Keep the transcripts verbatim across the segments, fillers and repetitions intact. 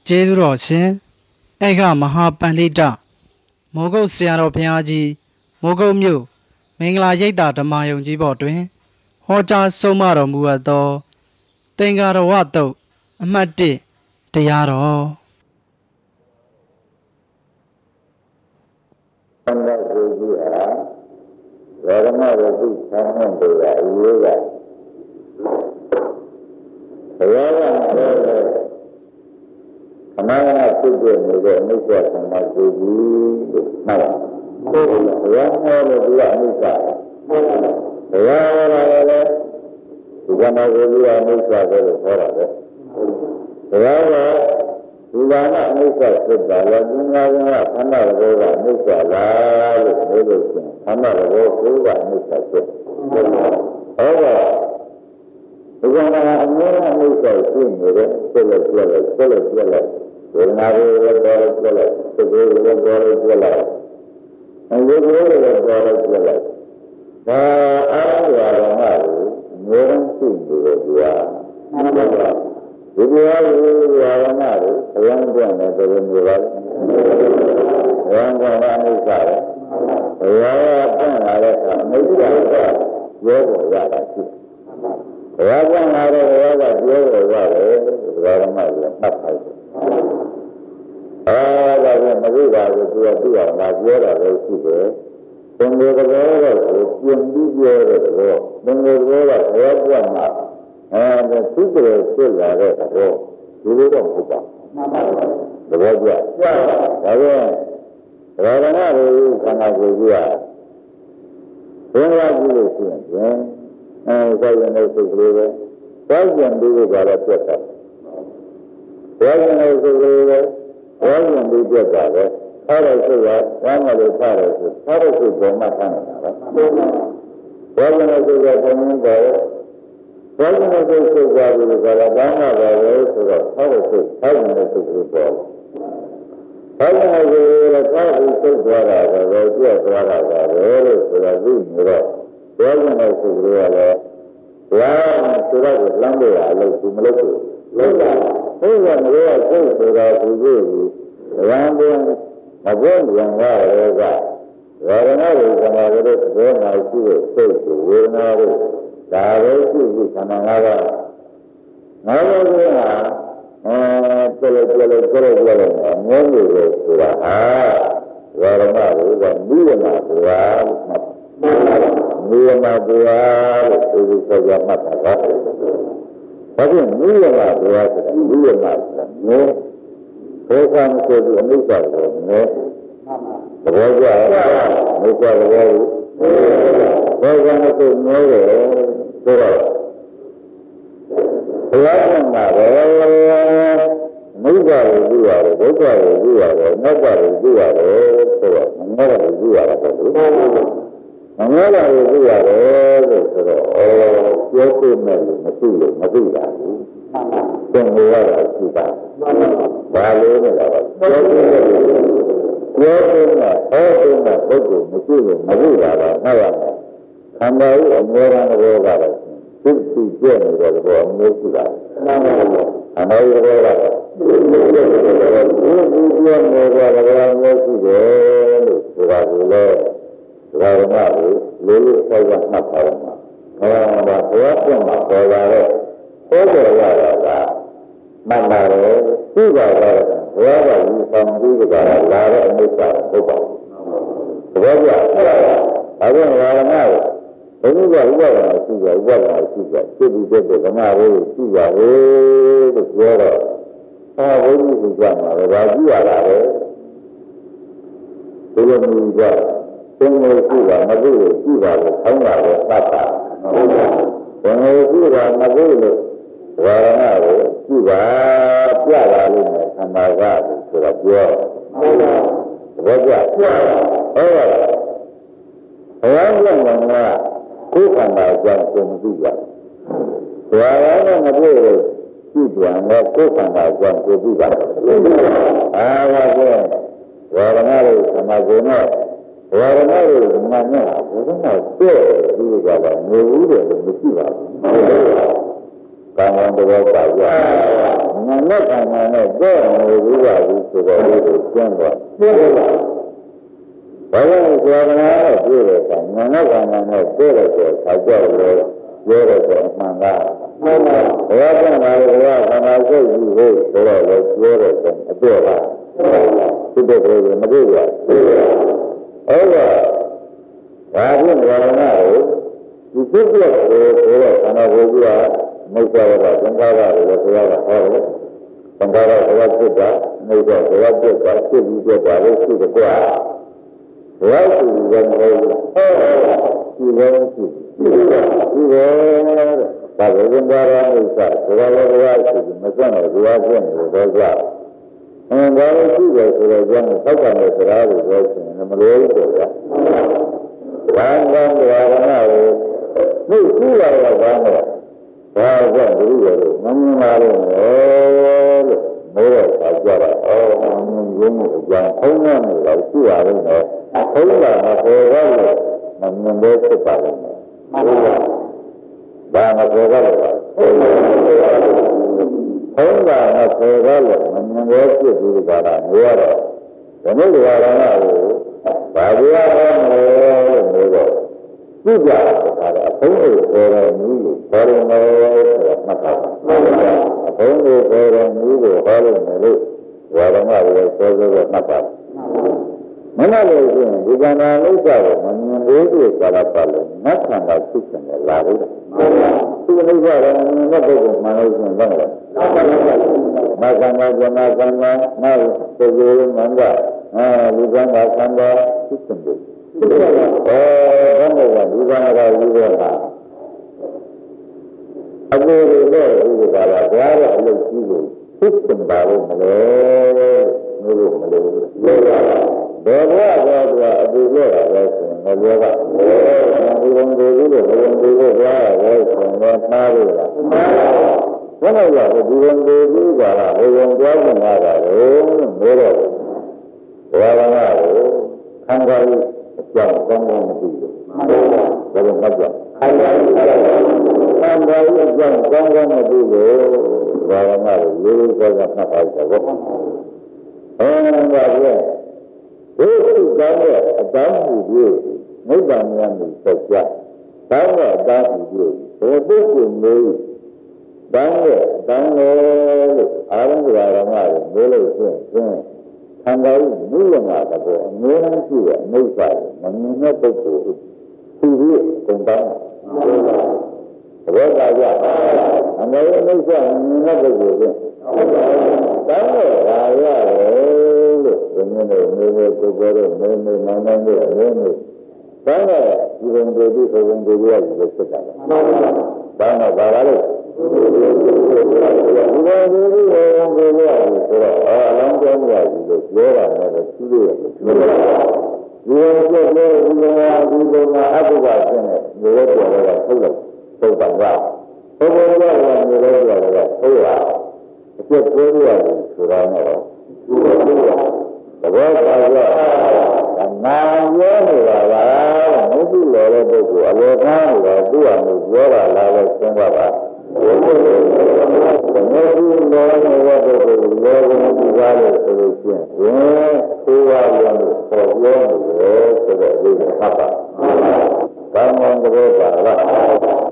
ကျေးဇူးတော်ရှင်ဧကမဟာပန္နိတမိုးကုတ်ဆရာတော်ဘုရားကြီးမိုးကုတ်မြို့မင်္ဂလာရိပ်သာဓမ္မယုံကြီးဘော်တွင်ဟောကြားဆုံးမတော်မူအပ်သောသင်္ကာရဝတုတ်အမှတ်၁တရားတော်ဘုရားကိုကြီးဟာဝရမဝတိဆံ့တဲ့အရေးကဘုရားကလည်းခဏခဏဖြစ်ပြနေတဲ့အိဋ္ဌသမားကိုကြီးလို့မှတ်ပါဘုရားဟောလို့ဒီကအနိစ္စဘုရားဟောတာလည်းဒီကမှာကိုကြီးကအနိစ္စပဲလို့ဟောတာပဲဘုရားကဒီကမှာအနိစ္စဖြစ်တာလည်းဒီငါးပါးကခန္ဓာဘောကအနိစ္စလားလို့ပြောလို့ရှိရင်ခန္ဓာဘောကိုကအနိစ္စဖြစ်ဟောတာဒီကမှာအမြဲအနိစ္စရှိနေတဲ့ဆက်လက်ပြလိုက်ဆက်လက်ပြလိုက်ဝေဒနာတွေလည်းပေါ်လို့ပြလိုက်စိတ်တွေလည်းပေါ်လို့ပြလိုက်အယုဒ္ဓတွေလည်းပေါ်လို့ပြလိုက်ဒါအားရတော်မှာငြိမ်းရှိနေတယ်ကွာဒီတရားကိုရာဝနာကိုအယံပြတ်နေတယ်မျိုးပါဘယံကဘာအိစ္ဆာလဲဘယံကပြန်လာတဲ့အခါအိစ္ဆာကရောပေါ်ရတာရှိဘယံပြန်လာတဲ့ဘယံကပြောပေါ်ရတယ်ရာဝနာကိုမှတ်ထားတယ်အဲဒါကမသိတာကိုသူကသိအောင်ငါပြောတာပဲရှိတယ်သင်္ကေတဘောတော့ပြင်ပြီးပြောတဲ့ဘောသင်္ကေတဘောကဘယ်ပြတ်မှာအဲသူကလေးဖြစ်လာတဲ့ဘောဒီလိုတော့မဟုတ်ပါဘူးသဘောကျဒါပြန်ရဟနာကိုခန္ဓာကိုယ်ကြီးကဘယ်လိုကြည့်လို့ရှိရင်အဲဆိုရင်လည်းစိတ်ကလေးပဲတောင်းကြံပြီးကြတော့ပြတ်တာတောင်းကြံလို့စိတ်ကလေးပဲဘောရင်ပြီးပြတ်တာပဲထားတဲ့စိတ်ကဝမ်းမလို့ထားတယ်ဆိုထားတဲ့စိတ်ပေါ်မှာထားနေတာပဲဘောရင်တဲ့စိတ်ကဘုံရင်းပေါ်ဘောရင်တဲ့စိတ်စိတ်ကြပြီးကြတော့ဘာမှပါပဲဆိုတော့ထားတဲ့စိတ်ထားတဲ့စိတ်ကိုပေါ်ဘောရင်တဲ့စိတ်ကထားပြီးစိတ်သွားတာပဲပြတ်သွားတာပဲလို့ဆိုတော့ဒီမျိုးတော့ဘောရင်တဲ့စိတ်ကလည်းဘာဆိုတော့လမ်းပေါ်အလုပ်ဒီမလုပ်ဘူးလုပ်တာဘုရားမလို့စိတ်ဆိုတာသူကြီးရံပြန်မဘုံရံရရဲကဝေဒနာတွေခန္ဓာတွေဘယ်မှာရှိတဲ့စိတ်ကိုဝေဒနာတွေဒါပဲရှိရှိခန္ဓာငါးပါးငါးပါးကအဲပြည့်ပြည့်ပြည့်ပြည့်ပြည့်အမြဲတည်းဆိုတာဟာဝေဒနာတွေကနိဝရဏတရားလို့မှတ်နိဝရဏတရားလို့ဒီလိုဆိုရမှတ်တာပါဘာဖြစ်နိဝရဏတရားဆိုတာနိဝရဏဆိုတာမျိုးဘုရားမဆိုဘူးအနိစ္စကိုမျိုးသဘောကျလားအနိစ္စသဘောကိုဘုရားမဆိုမျိုးတယ်ဆိုတော့ဘုရားကမှာပဲအနိစ္စကိုကြည့်ရတယ်ဒုက္ခကိုကြည့်ရတယ်အနတ္တကိုကြည့်ရတယ်ဆိုတော့အနတ္တကိုကြည့်ရတာပေါ့လေအနတ္တကိုကြည့်ရတယ်လို့ဆိုတော့အော်ပြောပြမယ်လို့မသိလို့မသိတာဘူးသင်္ကေတရတာရှိတာဘာလို့လဲတော့ပြောပြတယ်ပြောပြမှာဟောပြမှာပုဂ္ဂိုလ်မရှိလို့မသိတာတော့မှတ်ရမယ်ခန္ဓာရဲ့အမျိုးသားဘောကတော့သိသိပြည့်နေတဲ့ဘောအမျိုးရှိတာမှန်ပါဘူးအမေရောကတော့သိသိပြည့်နေတဲ့ဘောသိသိပြည့်နေတဲ့ဘောအမျိုးရှိတယ်လို့ဆိုတာကိုလည်းဒါရမကိုလေးလေးဆောက်ရမှတ်ပါတော့မှာဘာဘုရားပြန်မှာပေါ်လာတဲ့ဟောတော်ရတာကမှန်ပါတယ်သိပါတော့ဘုရားကယူဆောင်ပြီးကြတာလာတဲ့အနိစ္စဟုတ်ပါဘူးသဘောကျဒါကြောင့်လာရမကိုဘုရားကဥပဒနာရှိကြဥပဒနာရှိကြသိပြီးတဲ့ဓမ္မကိုရှိကြဟေးလို့ပြောတော့အာဘုရားကကြမှာပဲဒါကြည့်ရတာပဲဒီလိုမျိုးကြသင်္ကေတရှိတာမသိလို့ရှိတာကိုခေါင်းလာတော့သတ်တာဟုတ်ပါဘူးသင်္ကေတရှိတာမသိလို့ဝါရဏကိုရှိပါပြတာလို့နဲ့ခန္ဓာကဆိုတာပြောဟုတ်ပါဘူးသဘောကျဟုတ်ပါဘူးဘုရားကလည်းကိုယ်ခန္ဓာကြောင့်ကိုယ်မသိကြဘူးဝါရဏမသိလို့ရှိပြန်တော့ကိုယ်ခန္ဓာကြောင့်ကိုယ်သိကြတယ်အာဝါကျဝါရဏရဲ့ခန္ဓာကိုယ်နဲ့ဝါရဏရဲ့နာမည်ဘုရားကတဲ့ဒီကလည်းနေဦးတယ်လို့မရှိပါဘူး။ကာမန်တော်ပါကြ။နာမနဲ့ခန္ဓာနဲ့တော့နေပြီးပါပြီဆိုတော့ဒီကိုကျင်းသွားကျင်းသွားဘာလို့ဆိုရမလဲပြေတဲ့အခါဉာဏ်နဲ့ခန္ဓာနဲ့ပြေတဲ့အခါကြောက်လို့ပြောတဲ့ကအမှန်ကမှန်ပါဘုရားကလည်းဘုရားခန္ဓာစိတ်ကြီးကိုဆိုတော့လည်းပြောတဲ့ကအပြောပါဒီတဲ့ကိုမတွေ့ရဟုတ်ကဲ့ဘာဖြစ်နေလဲနာကိုဒီစိတ်ရဲ့ကိုဆိုတော့ခန္ဓာကိုယ်ကြီးကမိစ္ဆာရတာသင်္ခါရတွေဘုရားကဟောတယ်သင်္ခါရဘုရားဖြစ်တာမိစ္ဆာဘုရားဖြစ်တာဖြစ်ပြီးပြတာလို့ရှိတယ်ကွာဘုရားရှိတယ်မဟုတ်ဘူးရှိတယ်ရှိတယ်ရှိတယ်ဒါကသင်္ခါရမိစ္ဆာဘုရားဘုရားရှိတယ်မစွန့်တော့ဘုရားဖြစ်နေတော့ကြာအင်းဒါလို့ရှိတယ်ဆိုတော့ကျန်သောက်တယ်စကားတွေပြောရှင်မလို့ဘူးကွာဘာသာတရားနာကိုနှိပ်ရှိလာတော့ဘာလဲဘာကြောင့်ဒီလိုလဲမမြင်ပါလို့လို့မိုးတော့ပါကြတာအော်မမြင်ရင်းကိုအကြောင်းထုံးရနေတော့ရှိရလို့နော်ထုံးတာမပေါ်တော့လို့မမြင်လို့ဖြစ်ပါလိမ့်မယ်မှန်ပါဘာမပေါ်တော့လို့ထုံးတာမပေါ်တော့လို့မမြင်လို့ဖြစ်ပြီးကြတာမျိုးရတော့ဒီနေ့ဒီဟာကလည်းဘာပြောရမလဲလို့မျိုးတော့ကြည့်ကြတာကအဖုံးကိုပေါ်တော်မူလို့ပေါ်တော်မယ်ဆိုတာမှတ်ထားပါအဖုံးကိုပေါ်တော်မူလို့ဟောလို့မယ်လို့ဝါဒနာတွေစောစောကမှတ်ပါမနာလို့ရှိရင်ဒီကံနာလုံးကြတော့မမြင်သေးဘူးဆိုတာပါလို့နတ်ခန္ဓာဖြစ်နေလာလို့ဒီလိုကြတော့မြင်တဲ့ပုဂ္ဂိုလ်မှလို့ရှိရင်တော့မခန္ဓာဇမခန္ဓာနောက်သေကျေမန္တအဲဒီကံနာခန္ဓာဖြစ်နေတယ်အဲဘယ်လိုလဲဒီကံကယူရတာအကူတွေတော့ဒီကလာဘုရားရဲ့အလုပ်ကြီးကိုဖြစ်နေပါလို့မလဲလို့မလို့ပြောရတာဘယ်ဘဝကတော့အတူပြောတာလဲဆိုရင်မပြောပါဘူးဘုံတွေလို့ဘုံတွေလို့ပြောတာလဲဆိုရင်တော့သားလို့လားဘယ်လိုလဲဒီဘုံတွေပြီးကြတာဘုံပြောနေတာကလည်းမိုးတော့ဘဝကကိုခံစားရအကြောင်းကောင်းကောင်းမသိဘူး။ဘယ်လိုမှကြောက်။ခံစားရအကြောင်းကောင်းကောင်းမသိလို့ဘာမှမလုပ်ရိုးရိုးသားသားမှတ်ပါတော့။အဲဒါကဒီကောင်းတဲ့အတောင်းမှုတွေနိဗ္ဗာန်မြန်ပြီးဆက်ကြ။တောင်းတဲ့အတောင်းမှုတွေဘယ်ပုဂ္ဂိုလ်မျိုးတောင်းတဲ့အတောင်းလို့အာရုံကရာမတွေမျိုးလို့ဆိုရင်ခန္ဓာဥမူလမှာတော့အမြဲတမ်းရှိတဲ့အနိစ္စကိုမမြင်တဲ့ပုဂ္ဂိုလ်သူကြီးကုန်တောင်းတယ်ဘောကကြအမြဲအနိစ္စမြင်တဲ့ပုဂ္ဂိုလ်ချင်းတောင်းတော့ရာရတယ်လို့ဒီနေ့နေနေကိုကိုတော့နေနေနာနာနေအင်းနေတောင်းတော့ဒီဘုံတွေဒီဘုံတွေရယူလို့ဖြစ်တာတောင်းတော့ဘာလဲဒီလိုမျိုးဘုရားဘုရားဆိုတော့အလုံးစုံရည်လို့ပြောတာလည်းသူတွေပြောတာဒီလိုပြောလို့ဒီလိုဒီလိုကအတုပါဖြစ်နေမျိုးပြောတော့ထုတ်လို့သုတ်ပါကဘုရားဘုရားကမျိုးပြောတော့ဟုတ်လားအကျက်ပြောရတယ်ဆိုတော့တော့ဒီလိုပြောသဘောပါကြနာရောနေတာကမရှိလို့တဲ့ပုဂ္ဂိုလ်အလောကတော့သူ့အမှုပြောတာလားလို့စဉ်းစားပါဘယ်လိုလဲလောနေတဲ့ပုဂ္ဂိုလ်လောကမှာကြားလို့ဆိုလို့ရှိရင်သိုးပါလို့ပေါ်ပြောနေတယ်ဆိုတော့ဒီမှာပါဘာမှမပြောပါလားအဲ့ဒါ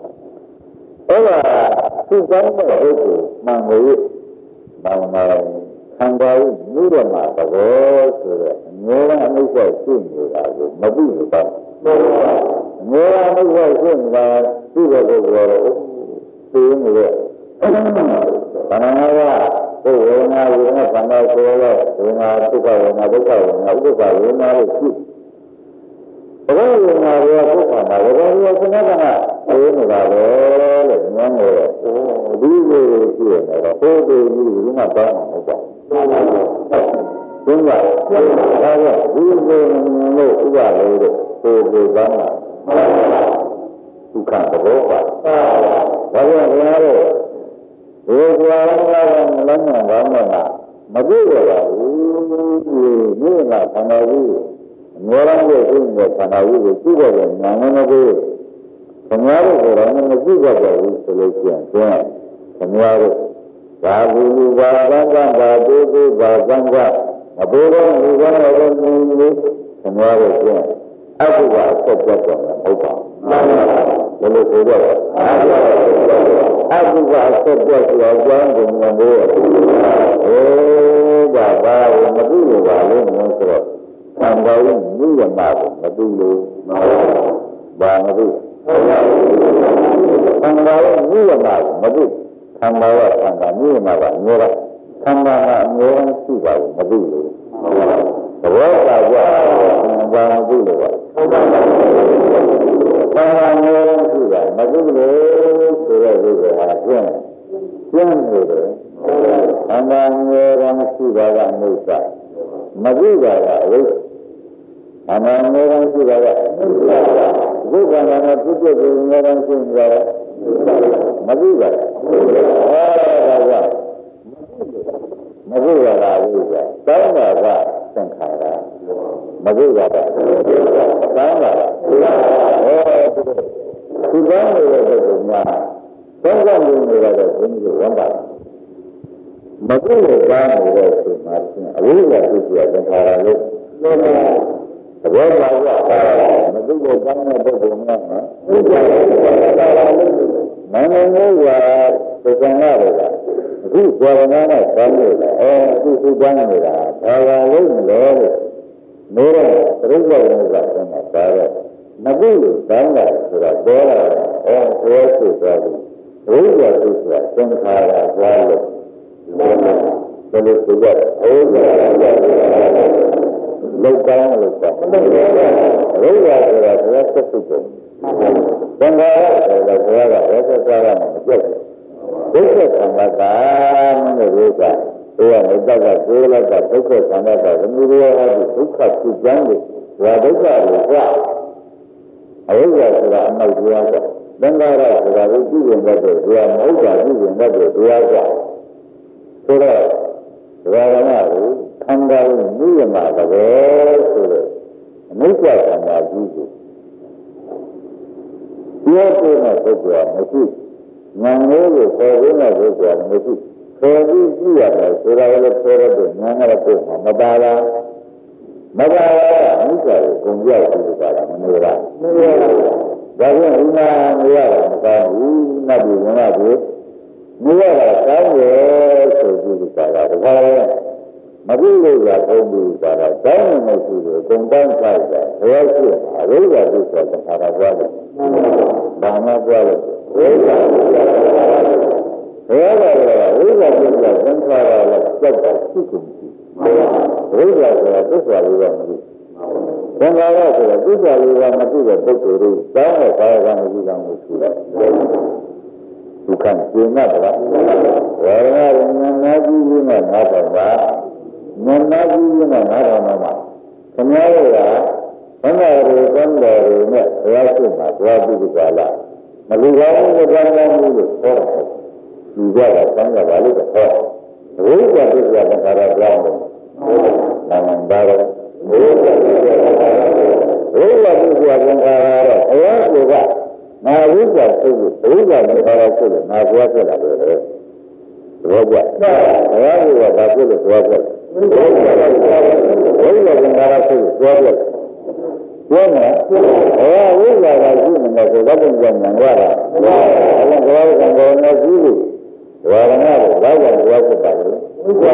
သူကောင်းတဲ့ပုဂ္ဂိုလ်မှန်လို့ဘာမှခံပါဘူးမြို့တော်မှာသဘောဆိုတော့အမျိုးသားအမှုဆက်ရှိနေတာကိုမသိဘူးပါအမျိုးသားအမှုဆက်ရှိနေတာသူ့ဘက်ကိုပြောတော့သိနေတယ်ဘာနာကဘုဝေနာဝေနာသံဃာဆိုတော့ဝေနာဒုက္ခဝေနာဒုက္ခဝေနာဥပ္ပဝေနာလို့ရှိဘုဝေနာရောဒုက္ခမှာဘုရားရောခဏခဏအေးနေတာပဲလို့ညမ်းနေတော့ဒီလိုရှိနေတော့ဘုဒ္ဓကြီးကမှတောင်းမှာမဟုတ်ပါဘူးဘုရားဒါကဒီလိုလို့ဥပ္ပလေးတို့ဘုဒ္ဓကောင်းတာဒုက္ခသဘောပါဒါကြောင့်ဘုရားတို့ဒီကွာလာလမ်းမှာဘာမှမကြည့်ရပါဘူးဒီနေ့ကခန္ဓာကြီးအများအားဖြင့်ဒီနေ့ခန္ဓာကြီးကိုကြည့်တော့ညာနေမဘူးခင်ဗျားတို့ကတော့မကြည့်ကြပါဘူးဆိုလို့ရှိရင်ခင်ဗျားတို့ဘာဘူးဘာသံဃာဘာဒုသုဘာသံဃာအဘိဓမ္မာဘာရောနေလို့သမားတို့ပြန်အဘိဓမ္မာဆက်ပြတ်တော့မှာဟုတ်ပါဘယ်လိုဆိုတော့အဘိဓမ္မာဆက်ပြတ်ဆိုတော့ကျမ်းကုန်မှာလို့အေးဒါဘာမသိလို့ပါလို့မျိုးဆိုတော့သံဃာရဲ့နိယမကိုမသိလို့ဘာမသိသံဃာရဲ့နိယမကိုမသိသံဃာကသံဃာနိယမကအမျိုးလားသံဃာကအမျိုးလားရှိပါဘူးမသိလို့သဘောပါကြဘာမသိလို့ပါသံဃာအမျိုးလားရှိတာမသိလို့ဆိုတဲ့ဥစ္စာဟာကျင်းကျင်းနေတယ်သံဃာအမျိုးလားရှိတာကအနုစ္စမသိတာကအဝိဇ္ဇာအမှန်မျိုးရှိတာကဘုရားကလည်းပြည့်ပြည့်စုံစုံရှိနေတာမသိပါဘူးအဲဒါကမသိရတာဘူးကတောင်းတာကသင်္ခါရမသိရတာတောင်းတာအဲဒီကောင်းနေတဲ့ပုဂ္ဂိုလ်များတောင်းကြနေရတဲ့ဘုန်းကြီးဝန်တာမသိရတာနေတဲ့ဆိုမှအဝိဇ္ဇာပြည့်စုံသင်္ခါရလို့သဘောပါကြမသိလို့ကောင်းတဲ့ပုဂ္ဂိုလ်များမှာသိကြတယ်မင်းမျိုးကသစ္စာရတယ်ကအခုဇောရဏနဲ့ကောင်းလို့လားအဲအခုသူကောင်းနေတာဘာသာလို့လဲလို့မိုးတော့ပြိဿဝိဇ္ဇာကမှပါတော့မသိလို့ကောင်းတာဆိုတာပေါ်လာတယ်အဲပြောဆိုသွားလို့ဝိဇ္ဇာသစ္စာသင်္ခါရသွားလို့ဘယ်လိုဆိုကြလဲဝိဇ္ဇာလောက်ကောင်းလို့ပေါ့ဘုရားဆိုတာဘုရားဆက်စုပ်တယ်သံဃာဆိုတာဘုရားကဘယ်ဆက်သွားရမှာမကြက်ဘူးဒုက္ခသံဃာကမင်းတို့ကဘုရားမြတ်ကကိုယ်လိုက်ကဒုက္ခသံဃာကသမီးရောဟာဒုက္ခဖြစ်ကြတယ်ဘုရားဒုက္ခကိုကအဝိဇ္ဇာဆိုတာအနောက်တရားကသံဃာရဆိုတာကိုကြည့်ရင်တော့ဘုရားမဟုတ်တာကြည့်ရင်တော့ဘုရားကဆိုတော့ဘုရားကလည်းခန္ဓာကိုနိယမတကယ်ဆိုတဲ့အနိစ္စခန္ဓာကြီးကိုပြောတဲ့ပုဂ္ဂိုလ်မရှိဉာဏ်လေးကိုပေါ်ရင်းတဲ့ပုဂ္ဂိုလ်မရှိခေါ်ပြီးကြည့်ရတယ်ဆိုတာလည်းပြောရတဲ့ဉာဏ်နဲ့ပုံမှာမပါလားမပါလားအနိစ္စကိုကုန်ပြောက်ပြီးပါလားမနေလားမနေပါဘူးဒါကြောင့်ဒီမှာမရတာမကောင်းဘူးနတ်ပြည်ငါ့ပြည်မရတာကောင်းရဲ့ဆိုပြီးပါလားဒါကလည်းမပြီးလို့ရပုံပြီးပါတော့တောင်းနေမရှိဘူးအကုန်တန်းကြိုက်တယ်ဘယ်ရှိအရိယာဒုက္ခသံဃာပွားတယ်ဘာမှပွားလို့ဘယ်ကဘယ်ကလည်းဝိဇ္ဇာဒုက္ခသံဃာလည်းကြောက်တာရှိကုန်ပြီဝိဇ္ဇာဆိုတာသစ္စာလေးကမသိသံဃာရဆိုတာသစ္စာလေးကမသိတဲ့ပုဂ္ဂိုလ်တွေတောင်းတဲ့ဘာဝကမရှိတာမျိုးရှိတယ်ဒုက္ခကျင့်တာကဝေဒနာဉာဏ်နာကြည့်ပြီးမှနားထောင်ပါဉာဏ်နာကြည့်ပြီးမှနားထောင်မှာခင်ဗျားတို့ကဘန္တာတွေကံတော်တွေနဲ့ဘုရားရှိခိုးမှာဘုရားပြုကြလားမလူကောင်းဘူးကြံကောင်းဘူးလို့ခေါ်တယ်လူကြတာကံကြပါလို့ခေါ်ဝိဇ္ဇာပြည့်စုံတဲ့ခါရကြောင်းတယ်နာမည်ပါတော့ဝိဇ္ဇာပြည့်စုံတဲ့ခါရဝိဇ္ဇာပြည့်စုံတဲ့ခါရတော့ဘုရားကငါဝိဇ္ဇာသိဖို့ဝိဇ္ဇာနဲ့ခါရဆိုလို့ငါဘုရားဖြစ်လာတယ်လေဘောကဘုရားကဘာဖြစ်လို့ဘုရားဖြစ်ဝိဇ္ဇာကဝိဇ္ဇာကငါရဆိုလို့ဘုရားဖြစ်ပြောမယ်အဲဝိဇ္ဇာကရှိနေတယ်ဆိုတော့ဘုရားဉာဏ်ရတာအဲဒါဘုရားကံတော်နဲ့ရှိလို့ဝါရဏကိုဘာကြောင့်ဘုရားဖြစ်တာလဲဝိဇ္ဇာ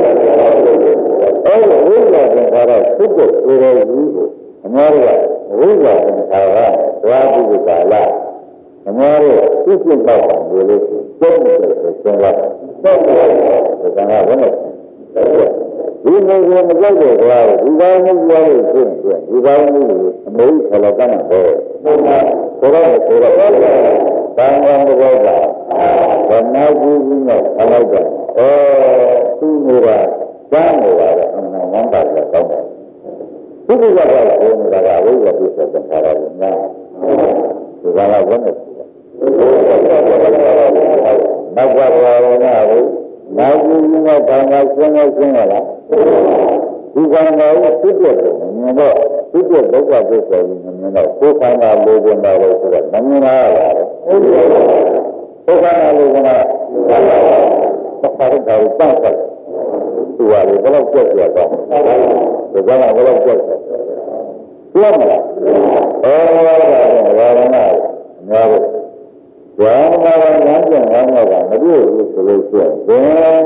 အဲဝိဇ္ဇာကံကတော့သုတ်ကိုဆိုတော်ကြီးကိုအများကဝိဇ္ဇာကံကဘွားပြုကာလအများကသိစိတ်တော့တယ်လို့ဆိုတော့ဆိုတော့တော့တော့ကံကဘယ်နဲ့ဒီလိုကိုမကြောက်တဲ့ဘွားကိုဒီကောင်းမှုပြောလို့ရှိရင်ဒီကောင်းမှုကိုအမေးခေါ်တော့ကမ်းတော့ဆိုတော့ဆိုတော့ဘာမှမပြောတာဘာနာဘူးဘူးနဲ့အလိုက်တော့ဩသူ့နေတာကျမ်းနေတာအမှန်ဝမ်းပါတော့ကောင်းတယ်သူကဘာလို့ပြောနေတာကဝိဇ္ဇာပြည့်စုံတဲ့ခါရလို့ညာဒီကလာဘယ်နဲ့နောက်ကဘာလို့နာဘူးနောက်ဘူးကဘာမှဆင်းနေဆင်းရလားဒီကံတော်ကိုပြည့်တယ်မြင်တော့ပြည့်တဲ့ဒုက္ခသစ္စာကိုမြင်တော့ကိုယ်ခန္ဓာလိုချင်တာလို့ဆိုတော့မမြင်လားဟုတ်ကဲ့ဒုက္ခနာလိုချင်တာဘာလို့ဒါကိုပတ်ပတ်သူကလည်းဘယ်တော့ကြက်ကြတော့ဒီကနေ့ဘယ်တော့ကြက်ကြပြောမလားအော်ဒါကဘာလဲငါတို့ဘာမှမလမ်းပြန်လမ်းတော့ကမတွေ့ဘူးဆိုလို့ရှိရင်ဘယ်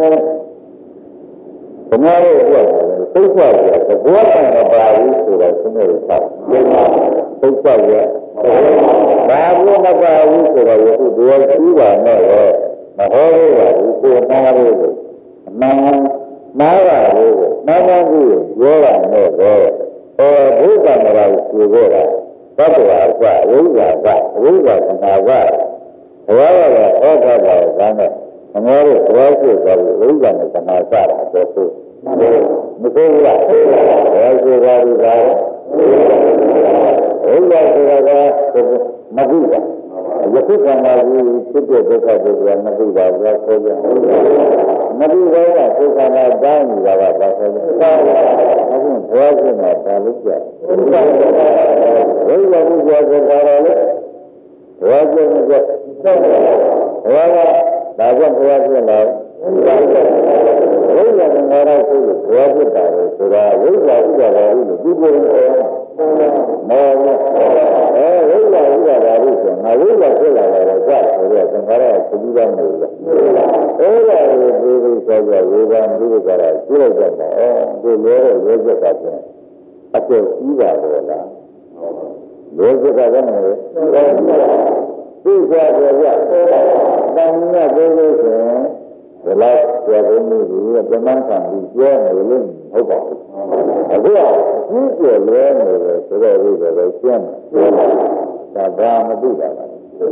ဘုရားရဲ့အတွက်သိစ္စာရဲ့သဘောတန်မပါဘူးဆိုတော့သူတို့ဆောက်သိစ္စာရဲ့ဘာလို့မပါဘူးဆိုတော့ဒီလိုရှိပါနဲ့ရောမဟုတ်ဘူးပါဘူးကိုနားလို့နားနားပါလို့နားပါဘူးပြောတာနဲ့တော့ဟောဘုရားမလာဘူးပြောတာသတ္တဝါကဝိဇ္ဇာကဝိဇ္ဇာကနာကဘုရားကဟောတာပါဘာနဲ့အမေတို့ဘုရားကိုပြောလို့ဝိဇ္ဇာနဲ့ကနာစတာတော့ဆိုမသိဘူးလားဘယ်ဆိုတာဒီကားဘုရားဆိုတာကမသိဘူးယခုကံမှာကြီးဖြစ်တဲ့ဒုက္ခတွေကမသိပါဘူးဆိုကြမသိတော့ကဒုက္ခနာတိုင်းနေတာကဘာဆိုလဲအခုဘုရားရှင်ကဒါလို့ပြောဘုရားဘုရားဘုရားဆိုတာလည်းဘုရားရှင်ကဘုရားကဒါကြောင့်ဘုရားရှင်လာဝိဇ္ဇာကငါရဆိုလို့ဘယ်ဖြစ်တာလဲဆိုတာဝိဇ္ဇာဥပါဒာလို့ဒီလိုမောအဲဝိဇ္ဇာဥပါဒာလို့ဆိုငါဝိဇ္ဇာဖြစ်လာတယ်ကြာဆိုတော့သင်္ခါရကသိပြီးသားမဟုတ်ဘူးအဲဒါကိုဒီလိုဆိုကြဝေဘာဒီလိုကြတာကျိုးလိုက်တော့အဲဒီလိုရဲရဲချက်ကပြန်အကျိုးကြီးပါတော့လားရဲချက်ကလည်းမဟုတ်ဘူးသိကြတယ်ကြာတန်မြတ်သေးလို့ဆိုရင်ဒီလောက်ပြောလို့မျိုးကြီးကမှန်ကန်ပြီးပြောနေလို့ဟုတ်ပါဘူးအခုကကြီးကျယ်လဲနေတယ်ဆိုတော့ဒီလိုရှင်းတယ်ဒါဘာမသိတာလဲ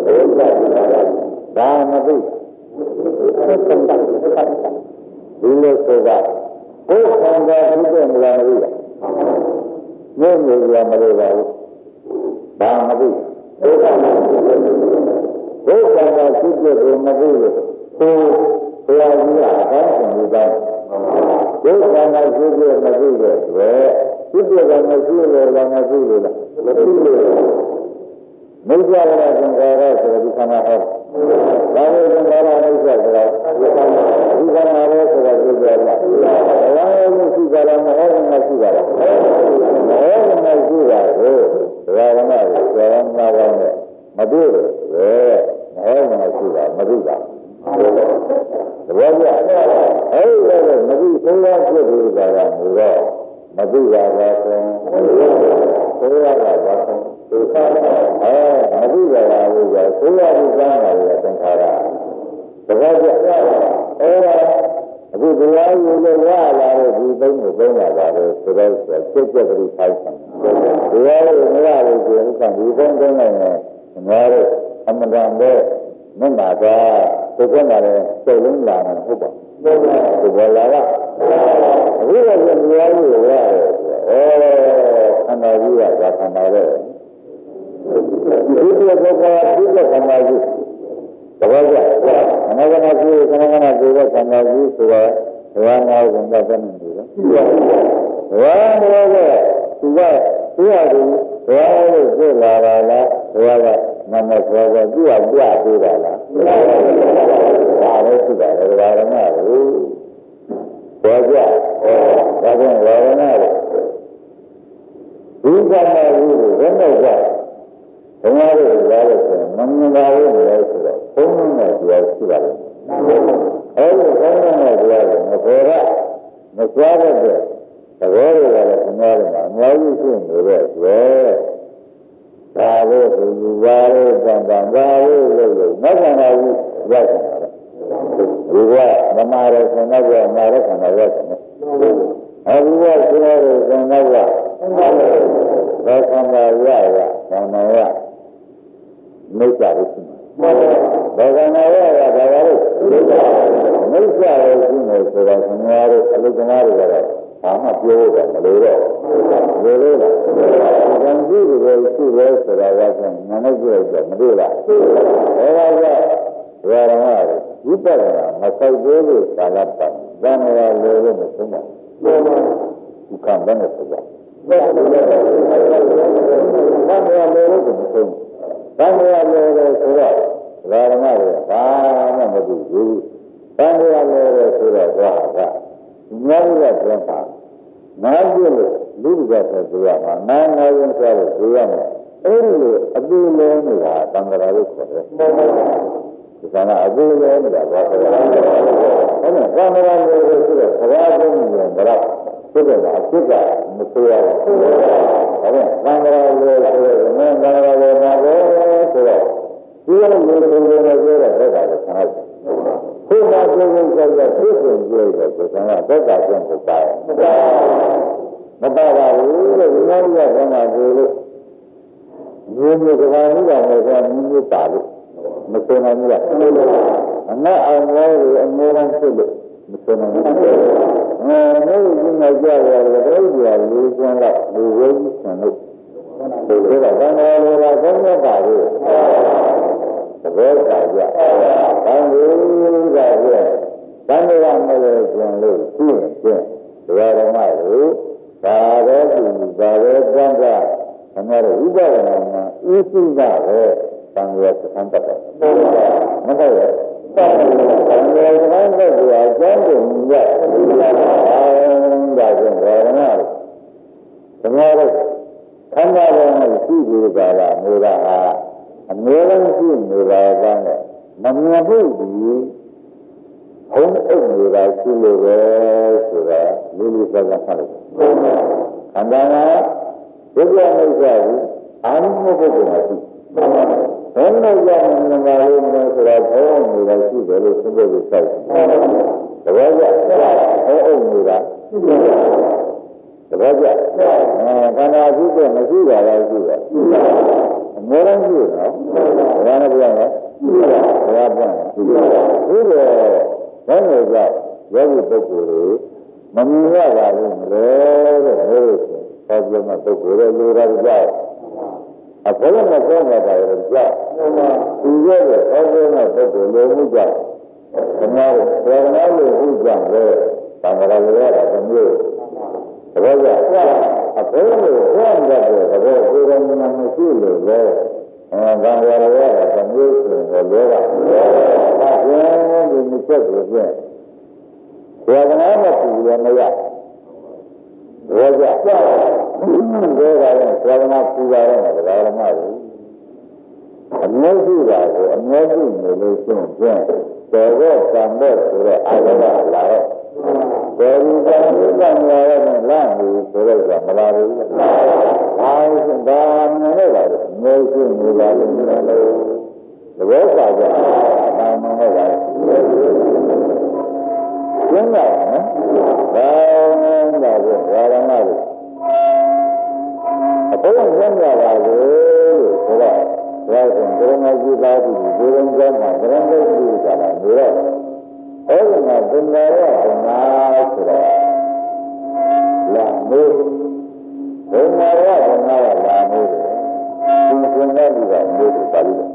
ဒါမသိဒီလိုဆိုတာဘုရားကသိတယ်မလားမသိဘူးညနေရမလို့ပါဘူးဒါမသိဘုရားကဘုရားကသိတယ်မသိဘူးသူဘုရားကြီးကအကောင်းဆုံးလို့တောင်းဒုက္ခနာရှိတဲ့မသိတဲ့အတွက်ဖြစ်တဲ့ကမရှိလို့လည်းမသိလို့လားမသိလို့မိစ္ဆာရသင်္ကာရဆိုတဲ့ဒီခန္ဓာဟောဒါလို့သင်္ကာရမိစ္ဆာဆိုတာဒီခန္ဓာဒီခန္ဓာပဲဆိုတာသိကြလားဘာလို့မရှိကြလားမဟုတ်ဘူးမရှိကြလားမဟုတ်ဘူးမရှိတာကိုဒါကမှဆရာမကောင်းနဲ့မတွေ့ဘူးမဟုတ်ဘူးမရှိတာမသိတာသဘောကျအဲ့ဒါလည်းမသိဆုံးရဖြစ်ပြီးတာကမူတော့မသိတာပါဆုံးဆိုရတာပါဆုံးအဲမသိကြတာလို့ဆိုဆိုရပြီးသားတာရဲ့သင်္ခါရသဘောကျအဲ့ဒါအခုတရားယူလို့ရလာတဲ့ဒီသုံးကိုသုံးရတာလေဆိုတော့စိတ်ကြက်ကြပြီးဖိုက်တယ်တရားယူမရလို့ဆိုရင်ဒီသုံးသုံးနိုင်ရင်ငါတို့အမှန်တန်ပဲမင်းပါကဒီကနေ့လည်းစိတ်လုံးလာမှာဟုတ်ပါဒီဘောလာကအခုလည်းတရားယူရရတယ်ဩခန္ဓာကြီးကဒါခန္ဓာပဲဒီလိုကောကဒီလိုခန္ဓာကြီးသဘောကျအနာဂတ်ကြီးခဏခဏဒီလိုခန္ဓာကြီးဆိုတော့ဘဝနာကိုသတ်နေတယ်ဘဝနာကသူကသူရတယ်ဘဝလို့ပြလာတာလားဘဝကမမဆောကသူ့အောင်ပြပေးတာလားဒါလည်းရှိတာလေဒါရမလို့ဘောကြဒါကြောင့်ဝါရဏလို့ဒီကနေ့ဘူးဘယ်နဲ့ကြဘုရားရဲ့ကြားလို့ဆိုရင်မမြင်ပါဘူးလို့ဆိုတော့ဘုန်းနဲ့တရားရှိပါလိမ့်မယ်အဲဒီဘုန်းနဲ့တရားကိုမဖေရမကြားတဲ့သဘောတွေကလည်းဘုရားကလည်းအများကြီးရှိနေတဲ့အတွက်ဒါလို့ဒီလူပါလို့တန်တန်ပါလို့လို့လို့မဆန္ဒဘူးရောက်နေတာလေဒီကမမာရဆန္ဒကမာရဆန္ဒရောက်တယ်အဲဒီကဆိုရတဲ့ဆန္ဒကဘာဆန္ဒရရဆန္ဒရမိစ္ဆာလို့ရှိတယ်ဘာဆန္ဒရရဒါကလို့မိစ္ဆာလို့ရှိနေဆိုတော့ဆန္ဒရအလုကနာတွေကတော့ဘာမှပြောလို့မလို့တော့ဘယ်လိုလဲ။ဉာဏ်ကြည့်တယ်ရှိလဲဆိုတာကဆိုရင်ဉာဏ်နဲ့ကြည့်လိုက်တော့မတွေ့လား။အဲဒါကဝါရမဝိပဿနာမဆိုင်သေးလို့သာလပတ်။ဒါနဲ့လည်းလို့မဆုံးပါဘူး။ဒီကံနဲ့ဆိုတာ။ဒါနဲ့လည်းလို့မဆုံး။ဒါနဲ့လည်းဆိုတော့ဝါရမကဘာမှမသိဘူး။တန်ရလည်းဆိုတော့သွားတာညောင်းရတဲ့ပါနားပြလို့လူကဆိုကြရမှာနားနားရင်ဆိုတော့ကြရမယ်အဲ့ဒီလိုအပူလဲနေတာတန်ကြရာလို့ခေါ်တယ်ဒီကနေ့အပူလဲနေတာဘာလဲအဲ့ဒါတန်ကြရာလို့ဆိုတော့ဘဝသုံးရင်တော့ဖြစ်တယ်အဖြစ်ကမဆိုးရဘူးအဲ့ဒါတန်ကြရာလို့ဆိုတော့မင်းတန်ကြရာလို့မှာပဲဆိုတော့ဒီလိုမျိုးလိုလိုနဲ့ပြောတဲ့ဘက်ကလည်းဆန်းတယ်ဘုရားပြောရင်ဆိုတော့သိစဉ်ပြောတယ်ဆိုတော့ဘက်ကကျင့်ကိုပါမပါပါဘူးလို့ဒီလိုရတဲ့မှာပြောလို့မျိုးမျိုးကဘာလို့လဲဆိုတော့မျိုးမျိုးပါလို့မသိနိုင်ဘူးလားအနတ်အောင်လို့အမေရန်ဖြစ်လို့မသိနိုင်ဘူးအဲမျိုးကြီးနဲ့ကြရတယ်ဘယ်လိုလဲလူကျန်တော့လူဝဲကြီးဆန်လို့ဒီကဘာလို့လဲတော့ဘယ်နဲ့ပါလို့သဘောကျကြ။ဘာလို့လဲဆိုတော့ဘာလို့လဲမလို့ကျင်လို့ရှိရင်ကျင်တရားဓမ္မလို့ဒါပဲသူဒါပဲတန်ကြအများဝိပဿနာမှာဥသိကပဲတန်ရသံတတ်တယ်မဟုတ်ရဲ့တန်ရသံတတ်ကအကျဉ်းကိုမြတ်ဒါကြောင့်ဘာလဲဓမ္မလို့ခန္ဓာတော်မှာရှိသေးကြလားနေတာဟာအများဆုံးရှိနေတာကလည်းမမြင်ဘူးဒီဘုံအုပ်နေတာရှိလို့ပဲဆိုတာလူလူစကားဆက်လို့ခန္ဓာကဒုက္ခမိစ္ဆာကိုအာရုံမပုဂ္ဂိုလ်မရှိဘုံနဲ့ရမယ်ငါလေးမျိုးဆိုတာဘုံနေတာရှိတယ်လို့သိဖို့စိုက်တယ်တပည့်ကဘုံအုပ်နေတာရှိတယ်တပည့်ကအဲခန္ဓာရှိတဲ့မရှိတာလည်းရှိတယ်အများကြီးရှိနော်ဘာနဲ့ပြောလဲဘာပြန်ဒီလိုဘယ်လိုကြောင့်ယောဂီပုဂ္ဂိုလ်တွေမမြင်ရပါဘူးမလဲတဲ့လို့ဆိုပြောမှပုဂ္ဂိုလ်တွေလူတွေကြောက်အဘယ်လိုမှပြောမှာပါလဲကြောက်ဒီရဲ့အောက်ဆုံးတဲ့ပုဂ္ဂိုလ်လိုမှုကြောင့်ခဏတော့ဘယ်နာလို့ဥကြံလဲတန်ခါရရတာတမျိုးတပည့်ကအဘယ်လိုပြောရတဲ့တပည့်ကိုယ်တိုင်မှမရှိလို့လဲအဲဘာရရရတာတမျိုးဆိုတော့လောကဘာပြန်ဒီမြတ်ကိုပြန်ဝေဒနာမပူရမရဘောကြကြောက်ဒေကလည်းဝေဒနာပူရတယ်ဘာမှမဟုတ်အမျက်ရှိတာကိုအမျက်ရှိနေလို့ရှိရင်ပြန်တော်တော့ကံတော့ဆိုတော့အာရမလာတော့ဘယ်လိုကံလို့ကံလာရမလားဘူးဆိုတော့မလာဘူးဘာလို့ဒါမှလည်းလာတယ်အမျက်ရှိနေလာလို့မလာလို့သဘောပါကြဒါမှလည်းလာကျင်းတာနော်ဘာလို့လဲဘာမှမဟုတ်အပေါ်ကျင်းတာပါလို့ဆိုတော့ဒါဆိုကရမကြီးသားကြီးဒီလိုကြောင့်မှာကရမကြီးကလာနေတော့အဲ့ဒီမှာသင်္ဃာရဘုရားဆိုတော့လာမေးသင်္ဃာရဘုရားကလာမေးတယ်ဒီသင်္ဃာကြီးကမေးတယ်ပါလိမ့်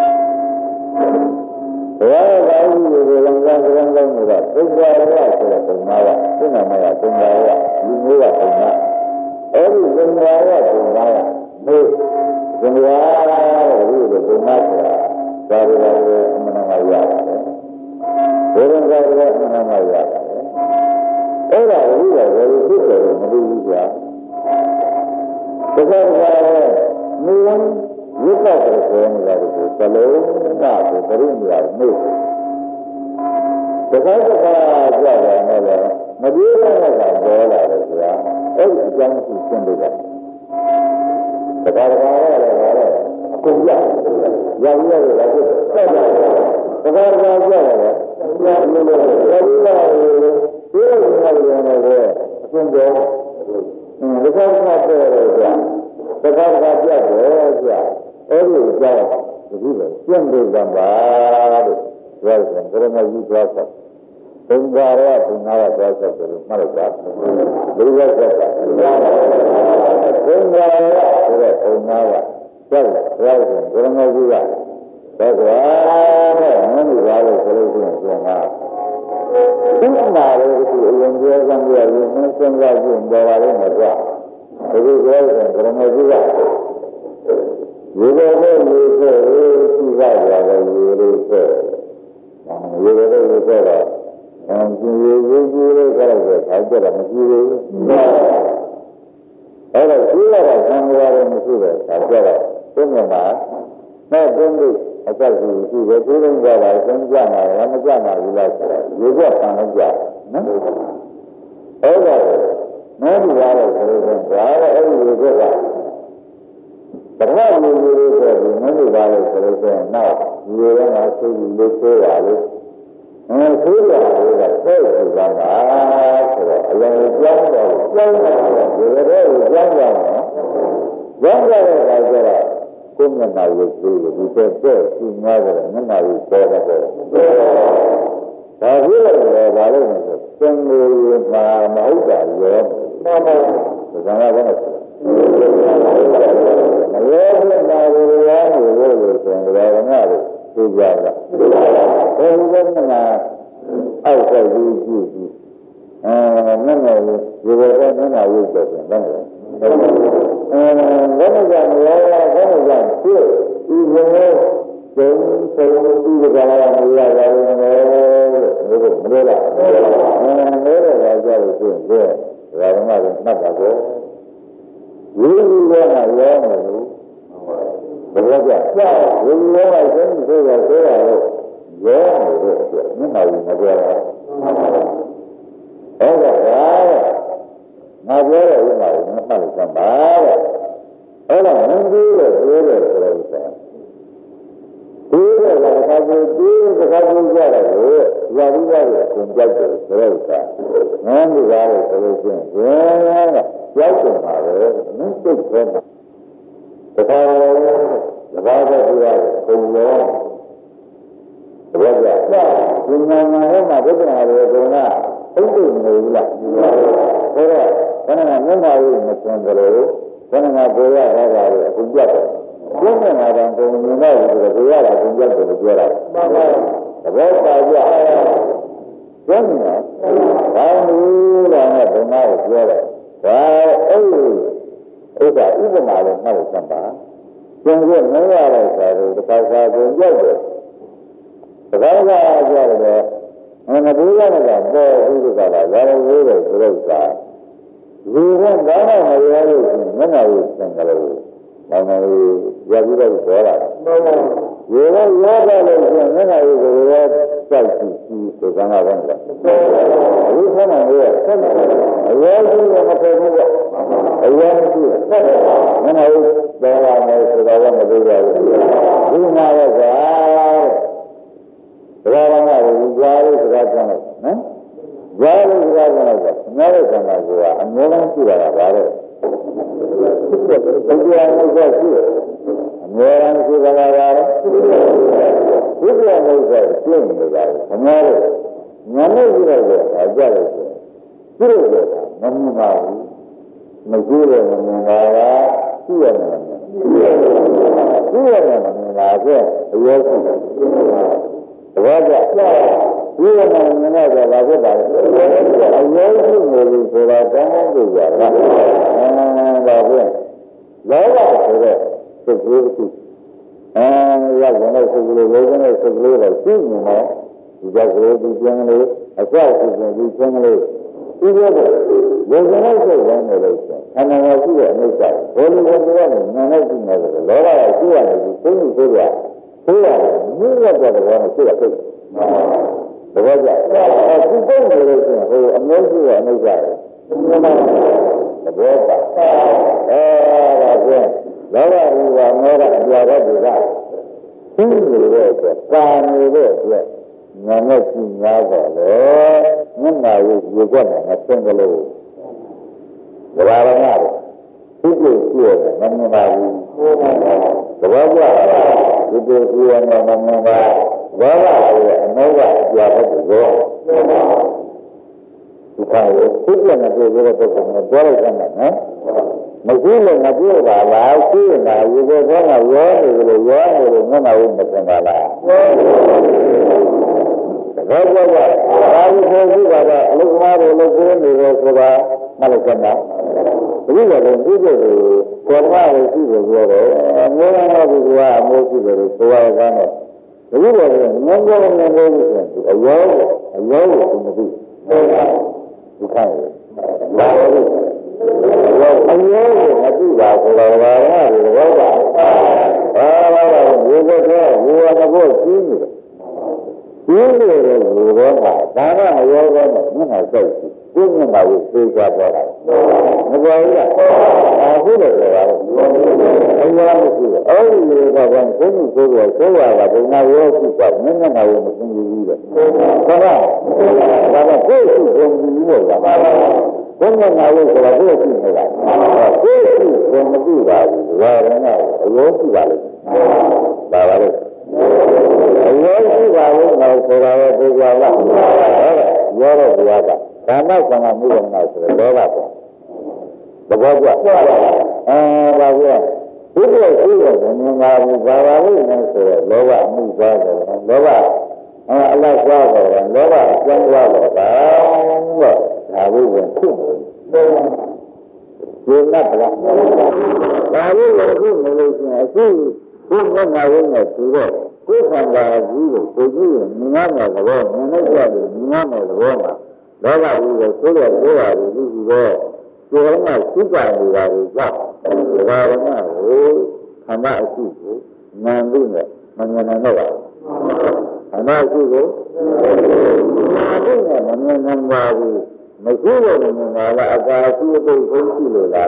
ဘုရားကကြီးကိုလမ်းကကရမ်းကောင်းနေတာသင်္ဃာရဆိုတဲ့ဘုရားကသိနာမရသင်္ဃာရဒီမျိုးကဘုရားအဲ့ဒီသင်္ဃာရဘုရားကမေးသင်္ဃာရဒီလိုဘုရားဆိုတာဒါရီပါအမှန်မှန်ရတယ်ဘယ်လိုကလည်းအမှန်မှန်ရတယ်အဲ့ဒါကိုလည်းဘယ်လိုဖြစ်တယ်မသိဘူးကြာတကယ်ကမြေဝန်းရွတ်တော့တယ်ဆိုရင်လည်းဒီစလုံးကကိုပြိညာနေတကယ်ကကြာတယ်လည်းမပြေးရတဲ့ကပေါ်လာတယ်ကြာအဲ့ဒီအကြောင်းကိုရှင်းပြတယ်တကယ်ကလည်းလည်းအကုန်ရရရရရဖြစ်တယ်တကယ်ကကြာတယ်ဘုရားလိုလိုဘုရားလိုလိုဒီလိုမျိုးနေတယ်အရှင်တော်ဒီကောင်းတာတဲ့ကြာတခါတခါပြတ်တယ်ကြာအဲ့ဒီကြောင့်ဒီလိုကျင့်လို့ကပါလို့ပြောတယ်ဘုရားကြီးပြောတယ်သင်္ဃာရဘုရားကပြောတယ်လို့မှတ်လိုက်ပါဒီလိုပြောတာသင်္ဃာရဆိုတဲ့ဘုရားကပြောတယ်ဘုရားကဘုရားကြီးကဒါကွာတဲ့မင်းတို့ဘာလို့ဆိုလို့ရှိရင်ပြန်လာဒီမှာလည်းဒီအရင်ပြောစမ်းပြရရင်မင်းစဉ်းစားကြည့်ပေါ်လာလို့မကြဒီလိုပြောရင်ဘယ်မှာကြည့်ရရေပေါ်နဲ့ရေဆိုရှိကြရတယ်ရေလေးဆိုရေရေလေးဆိုတော့အဲဒီရေရေကြီးလေးကြတော့ဆောက်ကြတာမရှိဘူးအဲ့တော့ရှိရတာဆံရတယ်မရှိပဲဆောက်ကြတော့ဘုရားမှာနဲ့ဘုန်းကြီးအသက်ကြီးရှိတယ်သူတို့ကြတာဆင်းကြမှာလည်းမကြမှာဘူးလားဆိုတော့ရေကဆံလို့ကြနော်အဲ့ဒါနဲ့ဒီကားလို့ဆိုတော့ဒါလည်းအဲ့ဒီရေကပထမရေရေဆိုပြီးမင်းဒီကားလို့ဆိုတော့နောက်ရေကငါသိပြီးလို့ဆိုရလို့အဲဆိုရလို့ကသိပြီကပါဆိုတော့အရင်ကြောင်းတော့ကြောင်းတော့ရေရေကြောင်းတော့ကြောင်းတော့ကကြတော့ကိုယ်မျက်နှာရုပ်သေးတယ်ဒီတဲ့တဲ့ရှိများတယ်မျက်နှာရုပ်ပေါ်တော့ဒါဖြစ်လို့လည်းဒါလို့ဆိုသင်္ကေတမှာမဟုတ်တာရောမှန်ပါဘူးဒါကလည်းမရောဖြစ်တာကိုရောလို့လို့ဆိုရင်ဒါကလည်းသိကြတာအဲဒီကမှအောက်ဆိုင်ကြီးကြည့်ပြီးအဲမျက်နှာရုပ်ဒီဘက်ကမျက်နှာရုပ်တော့ပြန်တယ်အဲဘယ်လိုကြောင့်လဲဘယ်လိုကြောင့်ဖြစ်ဒီလိုကျုံဆုံးပြီးကြလာရမရပါဘူးလို့မလို့လားအဲလဲတော့ကြောက်လို့ရှိရင်ဒါကမှတော့မှတ်ပါတော့ဒီလိုကရောမလို့ဘယ်လိုကြောင့်ဒီလိုကဆုံးဆိုရဆိုရလို့ရောလို့ဆိုမျက်နှာကြီးမပြောတာဟုတ်ကဲ့ငါပြောတဲ့ဥမာကိုမှတ်လို့စမ်းပါတဲ့အဲ့တော့မင်းကြီးလို့ပြောတယ်ဆိုတော့ဒီတဲ့ကခါကျဒီကခါကျကြရတယ်ကိုရာပြီးရတယ်အကုန်ကြောက်တယ်ဆိုတော့ကငန်းဒီကားလို့ဆိုလို့ချင်းဘယ်ကကြောက်တယ်ပါပဲမင်းစိတ်ထဲမှာတခါတဘာပဲပြရတယ်ပုံရောတဘာကြဒီနာမရဲ့မှာဘုရားရဲ့ဘုရားဟုတ်တယ်မဟုတ်လားဆိုတော့ခဏကမျက်နှာရေးမစင်ကြလို့ခဏကကိုရရတာလေအခုပြတ်တယ်ကျင်းနေတာတော့ပုံမြင်တော့ဒီကိုရတာကိုပြတ်တယ်လို့ပြောတာမှန်ပါသဘောပါကြကျင်းနေတာဘာလို့လဲတော့ဘုရားကိုပြောတယ်ဒါအဲ့ဒီဥစ္စာဥပမာလို့မှတ်လို့စမ်းပါကျင်းရမရတဲ့စာကိုတစ်ခါခါကိုပြတ်တယ်တစ်ခါခါပြောတယ်ငါတို့ရတာပေါ်ပြီးတော့လာရတယ်လို့ဆိုတော့စာဒီကဘာမှမရလို့မျက်နှာကိုသင်ကြလို့ဘာမှရပြီးတော့ပြောတာမှန်ပါဘူးရေရောရောတယ်လို့ဆိုရင်မျက်နှာကိုရောစိုက်ကြည့်ကြည့်ဆိုကြတာပဲလေဒီခဏလေးအရောကြီးမဖြစ်ဘူးကအရောကြီးမျက်နှာကိုပေါ်လာမယ်ဆိုတော့မသိကြဘူးဒီမှာတော့ကဒါကလည်းကြားလို့စကားပြောတယ်နော်ကြားလို့စကားပြောတယ်ဆိုငါတို့ကံတာကအများကြီးရှိတာပါပဲဒီတရားမျိုးကရှိတယ်အများကြီးရှိတာပါပဲဒီတရားမျိုးကရှင်းနေတာအများကြီးညနေကြည့်တော့အကြတယ်ဆိုသူတို့ကမမြင်ပါဘူးမကြည့်တယ်မမြင်ပါလားရှိရတယ်မမြင်ရှိရတယ်မမြင်ပါဆိုအရောရှိတယ်တဘောကြဒီလိုမျိုးနည်းတော့ဘာဖြစ်ပါလဲအရေးကြီးနေပြီဆိုတော့ကောင်းကောင်းကြည့်ရတာအဲဒါဖြင့်လောဘဆိုတဲ့စိတ်ကလေးတစ်အဲရောက်တဲ့စိတ်ကလေးဝေဒနာစိတ်ကလေးတော့ရှိနေတော့ဒီကြောက်ကလေးဒီကျင်းကလေးအကြောက်ဖြစ်ခြင်းဒီကျင်းကလေးဒီလိုပဲဝေဒနာစိတ်ဝင်နေလို့ဆိုခန္ဓာကိုယ်ရှိတဲ့အနိစ္စဘယ်လိုလဲဆိုတော့နာနဲ့ရှိနေတယ်လောဘကရှိရတယ်ဒီသိနေဆိုရဆိုရတယ်မြင့်ရတဲ့ဘောနဲ့ရှိရဖြစ်တဘောကြအခုပုံနေလို့ရှိရင်ဟိုအမျိုးရှိတဲ့အနိစ္စရဲ့တဘောပါအဲဒါဖြင့်လောဘဥပါမောဟအပြာတဲ့တွေကသိနေတဲ့အတွက်ကာနေတဲ့အတွက်ဉာဏ်နဲ့ကြည့်များတော့လေမျက်နာကိုရေကွက်နေအဆင်းကလေးဒါပါရငါတို့ဒီလိုရှိရတယ်မမြင်ပါဘူးတဘောကြဒီလိုရှိရမယ်မမြင်ပါဘောကဆိုတဲ့အနောကအပြာတဲ့တွေကိုဒီခါကိုသိပြနေကြတဲ့ပုဂ္ဂိုလ်ကပြောလိုက်တယ်နော်မရှိလို့မပြောပါလားရှိနေတာရေကိုကောင်းတာရောနေလို့ရောနေလို့မျက်နှာကိုမသင်ပါလားဘောကဘာလို့ဆိုကြတာလဲအလုသမားတွေလို့ပြောနေတယ်ဆိုတာမှတ်လိုက်ကြမှာဒီလိုလည်းဒီလိုကိုယ်ကလည်းရှိတယ်ပြောတယ်အမျိုးသားတို့ကအမျိုးရှိတယ်ဆိုရတဲ့အခုတော့ငန်းကောင်းငန်းကောင်းဆိုအယောအယောကိုမသိဒီခိုင်းလာလို့အယောကိုမသိပါဘူးလားဘာလဲဘောပါဘာလာတော့ဒီကောဒီဝါကောကြီးနေတယ်ကြီးနေတယ်ဒီဘောကဒါကအယောကောနဲ့မျက်နှာစိတ်ကိုမျက်နှာကိုသိကြတော့တာမပေါ်ဘူးလားအခုလည်းပြောတာအယောမရှိဘူးအဲ့ဒီလိုကဘာကိုကိုကိုကိုဆိုရတာဘုရားရောရှိတာမျက်နှာကိုမသိဘူးလေဟုတ်လားဒါကကိုယ်ရှိဘုံကြီးလို့လားဘုရားနာလို့ဆိုတာကိုယ်ရှိနေတာကိုယ်ရှိဘုံမသိပါဘူးဒါရင်းကအယောရှိပါလိမ့်ဒါပါလေအယောရှိပါလို့တော့ဆိုတာပဲသိကြလားဟုတ်လားရောတော့ဘုရားကကာမဆံကမှုရမလားဆိုတော့လောဘပေါ့သဘောကျအဲဒါကဒီလိုရှိတဲ့ဉာဏ်ပါဘူးဘာပါလို့လဲဆိုတော့လောဘအမှုသွားတယ်လောဘအဲအလတ်သွားတယ်လောဘအကျဉ်းသွားတော့ဒါတော့ဒါလို့ဝင်ဖြစ်တယ်ဒီနတ်ကဒါလို့လည်းဖြစ်နေလို့ရှိရင်အခုဘုရားငါဝင်နေသူတော့ကိုယ်ခန္ဓာကြီးကိုကိုကြည့်ရင်မြင်ရမယ်သဘောမြင်လိုက်ရတယ်မြင်ရမယ်သဘောမှာလောဘကြီးကိုဆိုးရဆိုးရတယ်ဒီလိုတော့ဒီကနေ့စိတ်ပါနေတာကိုကြောက်ဒါကမှဟိုခန္ဓာအရှိကိုဉာဏ်ပြီးနဲ့မဉာဏ်နဲ့တော့ခန္ဓာအရှိကိုဉာဏ်ပြီးနဲ့မဉာဏ်နဲ့ပါဘူးမရှိတော့ဘူးငါကအကာအရှိအသိကိုရှိလို့လား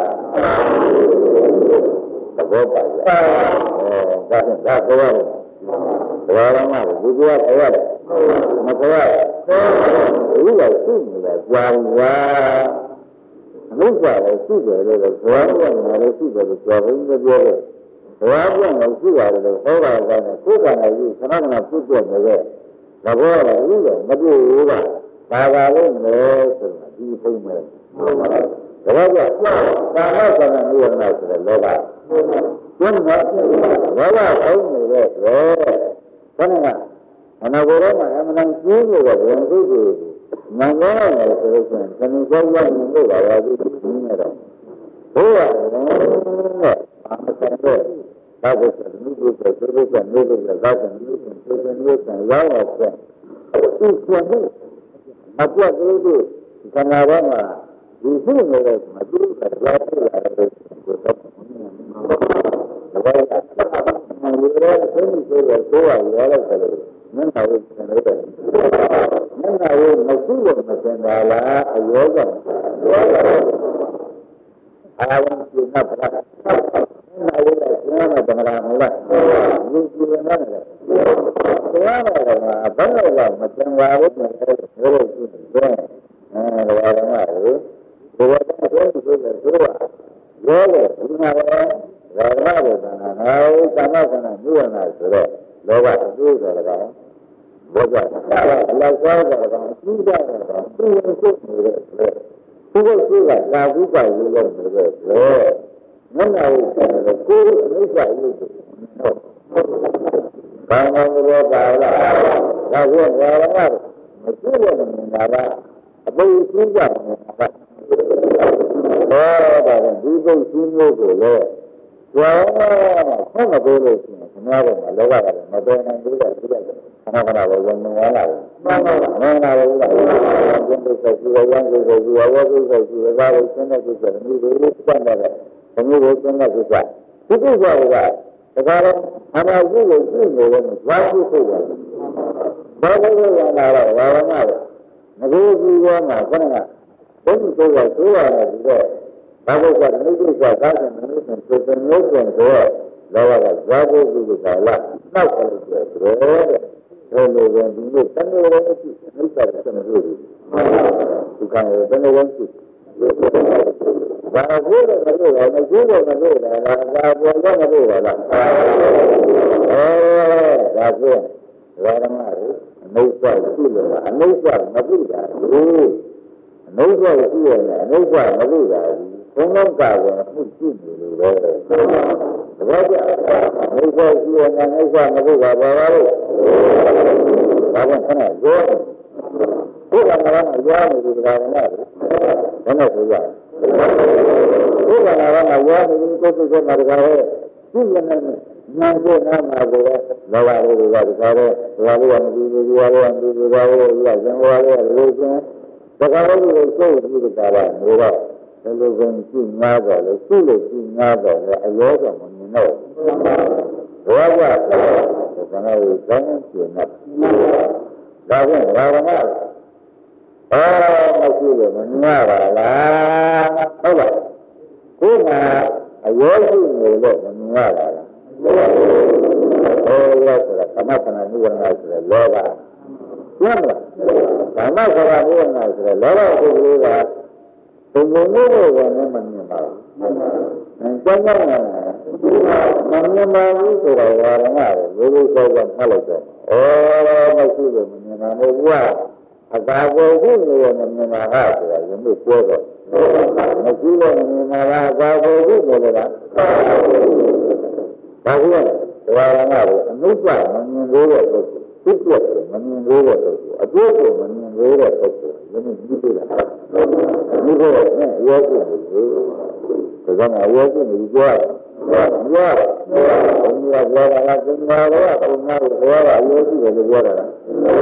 သဘောပါရဲ့အဲဒါကဒါပြောရတယ်ဘာရမလဲဒီကပြောရတယ်မပြောရဘူးဒီကရှိနေတာကြာဝါအမှုကြလည်းရှိတယ်လို့ဘဝပြန်လည်းရှိတယ်လို့ပြောရင်းပြောတယ်ဘဝပြန်လည်းရှိရတယ်လို့ဟောတာကလည်းကိုယ်ကလည်းခဏခဏပြည့်ပြည့်နေတဲ့သဘောကလည်းမပြည့်ဘူးကဘာသာလို့လဲဆိုတာဒီဘုံမဲ့သဘောကျကာမဆန္ဒနိဝရဏဆိုတဲ့လောဘကျွမ်းမှာဘောဘဘုံနေတဲ့ဆိုခဏကအနာဂတ်မှာအမှန်တန်ကြီးနေတဲ့ဘုံစိတ်ကိုမင်္ဂလာနဲ့ဆိုလို့ရှိရင်သင်္ကြန်ရောက်နေလို့ပါပါဒီနည်းနဲ့တော့ဘုရားနဲ့အာမစံတဲ့ဒါကိုသတိပြုတဲ့သုရိကနေလို့ရတာကမျိုးကိုသင်မျိုးကရောက်အောင်ဆက်သူ့ဆွမ်းမှုမပြတ်သေးဘူးခန္ဓာပေါ်မှာဒီရှိနေတဲ့မတူတဲ့ကြောက်ရတဲ့ကိုတော့ဒါကမလို့ရတယ်ဆင်းရဲဆိုရဆိုရရလိုက်တယ်မျက်နှာကိုသင်လို့တယ်မျက်နှာကိုမရှိလို့မသင်ပါလားအယောဂအာဝံစိနပရာမျက်နှာကိုလည်းသင်ရမယ်တမလားမလားဒီကြည့်နေတယ်သွားတော့ကဘယ်လိုလဲမသင်ပါဘူးလို့ပြောလို့ရှိတယ်အဲဒါကမှဟိုဘဝတော့ဆိုဆိုဆိုတော့ရောလေဒီမှာလည်းရာဂဝေဒနာငါ့ကာမဆန္ဒမြဝနာဆိုတော့လောဘအကျိုးဆိုတော့ဘောကဒါကအလောက်သွားတော့အကျိုးတော့သူ့ဝင်စုနေတဲ့ဆိုသူ့ကိုသူကသာဝိပါလို့လို့နေတဲ့ဆိုမနာဘူးဆိုတော့ကိုယ်အနိစ္စရုပ်တော့ဘာမှမပြောပါလားဒါကဘာမှမသိလို့နေတာကအပုပ်ရှင်းကြနေတာကဟောဒါကဒီပုပ်ရှင်းလို့ကိုလေကျောင်းမှာဆက်မပြောလို့ရှိရင်ခင်ဗျားတို့ကလောဘကလည်းမတော်နိုင်ဘူးတော့ဒီကခဏခဏပဲဝင်နေရတာမှန်ပါပါမှန်ပါပါဘုရားကျင့်တဲ့စိတ်ကိုဝမ်းကိုကိုဝါဝကိုစိတ်ကိုဒါကိုရှင်းတဲ့ကိစ္စတွေမျိုးတွေစတဲ့ဘမျိုးကိုရှင်းတဲ့ကိစ္စဒီကိစ္စကဒါကတော့အနာဂတ်ကိုရှင်းနေတယ်ဇာတိကိုပါဘာလို့လဲလာတော့ဘာမှမဟုတ်ငါတို့ဒီကောမှာခဏကဘုန်းကြီးတို့ကဆိုရတယ်ဒီတော့ဘာလို့ကမိစ္ဆာသာသနာ့မျိုးဆိုတဲ့မျိုးဆိုတော့လောကကဇာတိကိုပါလားနောက်ပါလို့ပြောတယ်ဘယ်လိုလဲဒီလိုတဏှာရောရှိမိစ္ဆာတဲ့တဏှာတွေဒီကံရောတဏှာရောရှိဘာကိုလဲမလို့လားမကျိုးတော့မလို့လားဒါပေါ်တော့မလို့လားအဲဒါဆိုဝါရမတွေအနိစ္စရှိလို့အနိစ္စမသိတာဘူးအနိစ္စရှိရင်အနိစ္စမသိတာဘူးဘုံလုံးကာကမှုရှိနေလို့ပဲဒါကြောင့်အနိစ္စရှိရင်အနိစ္စမသိတာဘာပါလို့ဒါကခဏရောဘုရားကလည်းရောနေတယ်ဒါကလည်းဘယ်နဲ့ဆိုရဘုရားကလည်းရောနေတယ်ကိုယ်စိတ်ကလည်းဒါပဲရှိရင်လည်းနာကိုနာမှာကိုလောဘလေးတွေကဒီကားတဲ့ဘာလို့မပြီးဘူးဘာလို့မပြီးဘူးဘာလို့ရဇင်ဝါလေးလို့ချင်းတကားလေးကိုစိတ်ပြီးကြတာနေတော့ဘယ်လိုကုန်ကြည့်ငါတော့လေသူ့လိုကြည့်ငါတော့လေအရောတော့မမြင်တော့ဘောကဘယ်ကနေကောင်းကျင်မှာဒါကဘာဝနာအော်မရှိလို့မမြင်ပါလားဟုတ်ပါကိုယ်ကအရောရှိနေလို့မမြင်ပါလားဟောရဆိုတာသမထနာနိဝရဏဆိုတဲ့လောဘကျမ်းလားသမထနာနိဝရဏဆိုတဲ့လောဘကိုယ်ကဘုံဘုံလို့တော့လည်းမမြင်ပါဘူး။ကျမ်းကျမ်းကမမြင်ပါဘူးဆိုတော့ဝါရဏကိုရိုးရိုးစောစောမှတ်လိုက်တော့ဩမရှိလို့မမြင်ပါဘူးကွာအကာကိုရှိနေရမမြင်ပါဟာဆိုတာယနေ့ပြောတော့မရှိလို့မမြင်ပါလားအကာကိုရှိနေလို့လားဒါကဝါရဏကိုအနုပ္ပမမြင်သေးတဲ့ပုဂ္ဂိုလ်ပြည့်ပြည့်မမြင်သေးတဲ့ပုဂ္ဂိုလ်အကျိုးကိုမမြင်သေးတဲ့ပုဂ္ဂိုလ်ယနေ့ကြည့်ပြလားဒီလိုနဲ့ရောရှိနေလို့ဒါကြောင့်အရောရှိနေကြတယ်။ပြောတယ်။ဘုရားပြောတာကသင်္ဃာရောဘုရားကိုပြောတာအရောရှိတယ်လို့ပြောတာလား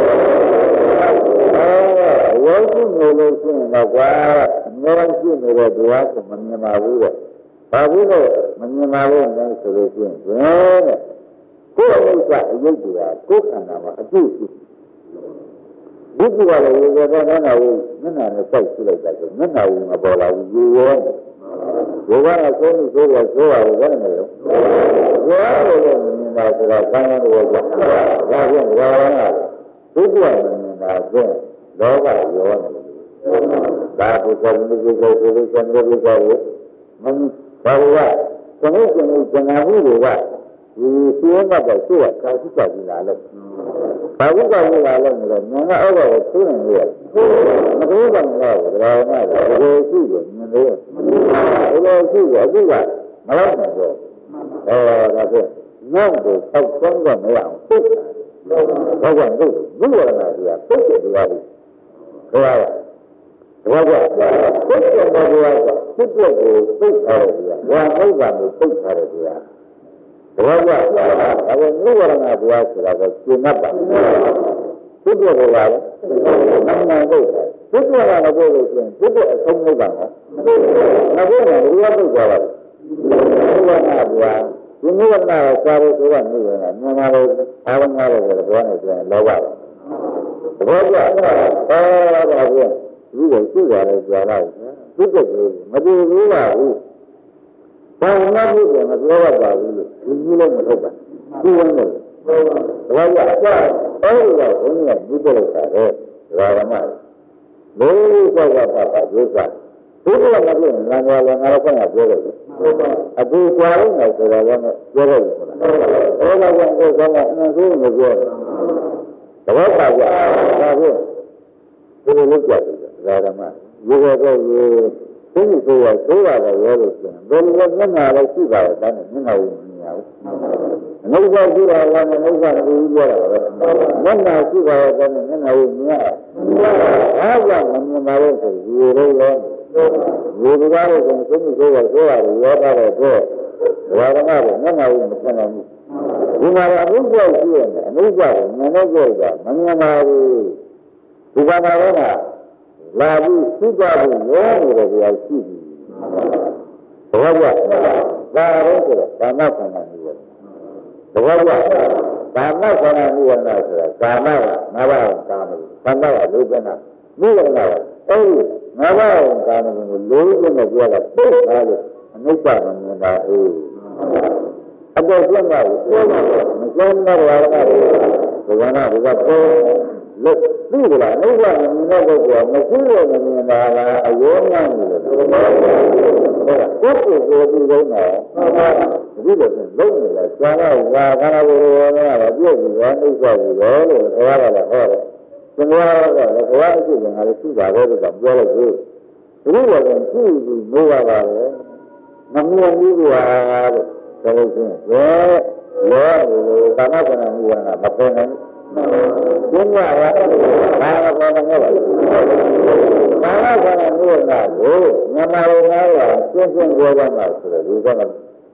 ။အဲရောရှိနေလို့ရှိရင်တော့ကွာအများကြီးရှိနေတဲ့တရားကိုမမြင်ပါဘူးတဲ့။ဘာဖြစ်လို့မမြင်ပါလို့လဲဆိုလို့ရှိရင်တဲ့ကိုယ်ဥစ္စာအယုတ်တရားကိုယ်ခန္ဓာမှာအပြည့်ရှိဘုရားလည်းရေကတော့မျက်နှာကိုမျက်နှာနဲ့စိုက်ကြည့်လိုက်တာဆိုမျက်နှာကိုမပေါ်လာဘူးရေရောရေကတော့ဆုံးလို့ဆိုတော့ဆိုရတယ်ဘယ်နဲ့လဲရေရောလို့မြင်တာဆိုတော့ကံရောတော့ကြာဒါပြန်ဘာဝနာဘုရားမြင်တာဆိုလောကရောနေဒါဘုရားမြင်ကြည့်ကြည့်ဆိုလို့ဆံလို့ပြောတယ်မင်းဘာလို့ကကျွန်တော်ကျွန်တော်ကျန်တာဘူးတွေကဒီစီးမှတော့ရှိရခါရှိကြပြီလားလို့ဘာလို့ကလည်းလာလို့မလဲငါကအောက်ကိုသိနေရတယ်မသိဘူးကမလားဒါကမှတော့ဒီရှိတယ်မြင်လို့ဒီရှိတယ်အခုကမလောက်နိုင်တော့အဲဒါဖြင့်နောက်ကိုဆောက်ဆုံးကမရအောင်ပုတ်ဘာကြောင့်လို့ဘုရားနာကြီးကပုတ်တယ်တရားလေးဘုရားကဘာကြောင့်ပုတ်တယ်ဘုရားကပုတ်တယ်ကိုပုတ်ထားတယ်တရားဝါပုတ်တာကိုပုတ်ထားတယ်တရားဘောကဒါကနိဝရဏဘုရားဆိုတာကရှင်းတ်ပါဘုဒ္ဓဘုရားလေနမနာဘုရားဘုဒ္ဓဘာသာကိုလို့ဆိုရင်ဘုဒ္ဓအဆုံးလို့ပါနော်ငါဘုရားဘုရားပုဒ်သွားပါနိဝရဏဘုရားဒီနိဝရဏကိုစာလို့ဆိုတာနိဝရဏမြန်မာလိုအာဝနာလို့ပြောနေတယ်လောဘပါဘောကအဲဒါကဘုရားဒီကိုသိရတယ်ကြာလိုက်ဘုဒ္ဓကိုမတူဘူးပါဘူးဘာမှမဖြစ်ဘူးမပြောရပါဘူးလို့ဒီကြီးလည်းမဟုတ်ပါဘူးဒီဝင်လို့ဘာလို့အဆောအဲ့ဒီတော့ဘုန်းကြီးကဒီလိုလုပ်တာလေဒါရမလို့ဘောကပါပါဒုစဘုရားကလည်းငါငါလည်းငါတော့ခေါင်းကပြောတယ်အတူကြွားနေဆိုတော့လည်းပြောတယ်ဆိုတာအဲ့ဒါကြောင့်ကိုယ်ကအနံဆိုးမပြောဘူးတဘောပါကြဒါဖြင့်ဒီလိုလုပ်ကြတယ်ဒါရမရေကတော့ရေဘုရားဆိုရဆိုရတယ်ရောလို့ဆိုရင်ဘယ်လိုလဲမျက်နှာလည်းရှိပါတယ်ဒါနဲ့မျက်နှာကိုမြင်ရဘူးအနုဘရှိတာလည်းအနုဘကိုပြောတာပဲမျက်နှာရှိပါတယ်ဒါနဲ့မျက်နှာကိုမြင်ရအားကြောင့်မမြင်ပါလို့ဆိုရေရောရောရေကလည်းဆိုရင်ဘုရားဆိုရဆိုရတယ်ရောတာတော့တော့ဘာဝနာကိုမျက်နှာကိုမခံနိုင်ဘူးဒီမှာအနုဘရှိရတယ်အနုဘကိုမြင်တော့ကြောတာမမြင်ပါဘူးဒီကမှာတော့လာပြီးသိကြဖို့ရောနေတဲ့တရားရှိပြီ။ဘာကြောင့်ဒါရောဆိုတော့ကာမခန္ဓာမျိုးပဲ။ဘာကြောင့်ကာမခန္ဓာမျိုးဝနာဆိုတာကာမကငါးပါးကာမလို့ခန္ဓာကလောကနာမျိုးဝနာအဲဒီငါးပါးကာမကိုလိုချင်တဲ့ပြောတာပုတ်ထားလို့အနိစ္စမမြင်တာအေးအပေါ်ကျမ်းပါဘူးပြောမှာမကျမ်းတော့ဘာလဲဘုရားကဘုရားပေါ်လို့သိကြလားအိဗာမြင်တဲ့ပုဂ္ဂိုလ်ကမရှိလို့မြင်တာလားအယောညာနေလို့ဟုတ်လားကိုယ်ကိုယ်ကိုယ်ပြီးလုံးတာဒီလိုဆိုလုံးနေလားကျန်တော့ဇာခန္ဓာကိုယ်ရောကတော့ပြည့်ပြီးရောအိဗာပြီးရောလို့ဘုရားကလည်းဟောတယ်သင်္ဘောကလည်းဘုရားအဖြစ်ကငါလည်းရှိပါတော့လို့ပြောလိုက်ဘူးဒီလိုကရှိပြီးမိုးပါပါလေမမြင်ဘူးကွာတဲ့ဒါလို့ဆိုရင်ရောရောကာမကံမှုကမပေါ်နိုင်ဘုရားကဘာမှမပေါ်နိုင်ဘူး။ဘာမှမပေါ်နိုင်ဘူးလားကိုမြန်မာလိုငါးပါးရှင်းရှင်းပြောပါမှဆိုတော့ဒီက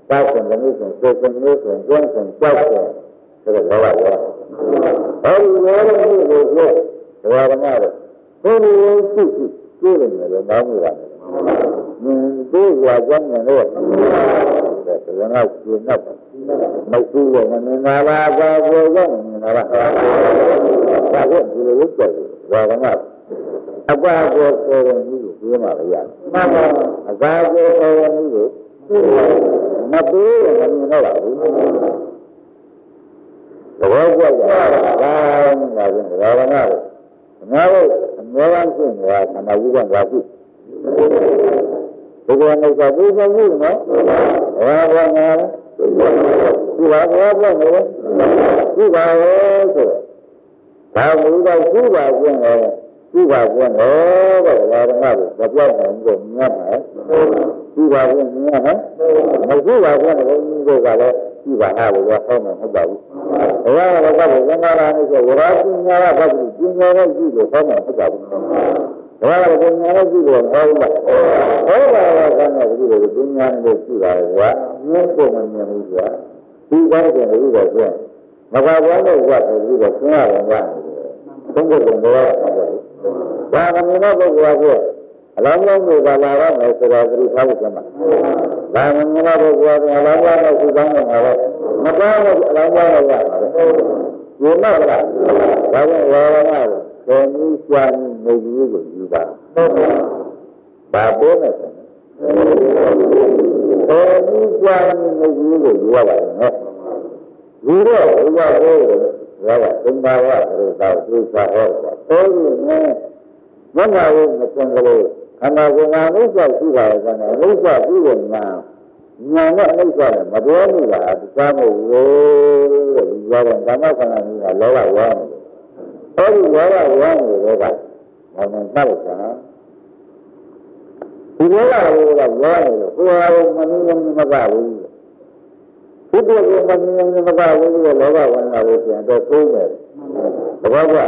စားစဉ်တမျိုးစဉ်စေစဉ်မျိုးစဉ်ကျန်းစဉ်ကြောက်စဉ်ဆိုတော့လောဘရောအဲဒီလောဘမျိုးကိုကျဒဝရမတော့ဘုရားရှိရှိကျိုးနေတယ်လို့ပြောမှုပါမယ်။မြင်တို့ရွာကြောင်းနဲ့တော့ဒါကရှင်းတော့မရှိရမနေနာပါဘာကိုရောက်နေနာပါဒါကဒီလိုလုပ်တယ်ဒဝရမအပါကိုဆိုရင်ဒီကိုပြောမှာရမှန်ပါအပါကိုဆိုရင်ဒီကိုမပြေးမမြင်တော့ပါဘူးသဘောကျတာဒါမှမဟုတ်ဒဝရမငါတို့အများအားဖြင့်ငါခန္ဓာကြီးကဘာဖြစ်ဒီကောင်ကပြေးဆုံးဘူးနော်ဘာဘာငါဒီဘာဘာဘာနေဒီဘာရောဆိုဒါဘူးတော့ဒီဘာကျင်းတယ်ဒီဘာကျင်းတယ်တဲ့ဘာမှမပြောက်နိုင်ဘူးမြတ်မှာဒီဘာကျင်းမြတ်ဟမ်မရှိပါဘူးဒီကိုကလည်းဒီဘာဟာလို့ဟောမှာမဟုတ်ပါဘူးဘုရားကတော့ကဘုရားလာနေဆိုဝရပညာကဘာလို့ပညာနဲ့ကြည့်လို့ဟောမှာမဟုတ်ပါဘူးဘုရားကပညာနဲ့ကြည့်လို့ဟောမှာဟောပါတော့ကလည်းဒီလိုပညာနဲ့ကြည့်ပါလေကွာမြင်ဖို့မမြင်ဘူးကွာဒီကောင်းတဲ့လူတွေကျမဘာဘောနဲ့ကွာဆိုပြီးတော့ဆင်းရတယ်ကွာသုံးဖို့ကတော့ဘာဘာကမြင်တော့ပုဂ္ဂိုလ်ကအလောင်းလုံးကိုပါလာတော့မယ်ဆိုတော့သတိထားဖို့ကျမ်းပါဒါမှမဟုတ်ပုဂ္ဂိုလ်ကအလောင်းလုံးကိုစုပေါင်းနေမှာတော့မကောင်းတဲ့အလောင်းလုံးကိုရပါတယ်ဒီမှာကဒါကြောင့်ဝါရမကိုမြည်စွာနေကြီးကိုယူပါဘာပေါ်နေတယ်ကိုမြည်စွာနေကြီးကိုယူရပါတယ်နော်ယူတော့ဘုရားဟောတယ်ဘာကသင်္ဘာဝဆိုတော့သူစားဟောတာအဲဒီနဲ့မနာဘူးမစင်ကလေးခန္ဓာကိုယ်ကအနိစ္စရှိပါရဲ့ကွာအနိစ္စပြီးတဲ့ညာညာနဲ့အနိစ္စနဲ့မပြောမိတာတရားမဟုတ်ဘူးတဲ့ဒီကြောင့်ဓမ္မခန္ဓာကြီးကလောဘဝါနေတယ်အဲဒီလောဘဝါနေတဲ့ကဘာမှမတတ်ဘူးကွာဒီလောဘကိုကဝါနေလို့ကိုယ်ဟာမနည်းမမကဘူးဘုဒ္ဓကိုမနည်းမမကဘူးလို့လောဘဝင်လာလို့ပြန်တော့သိတယ်သဘောကျ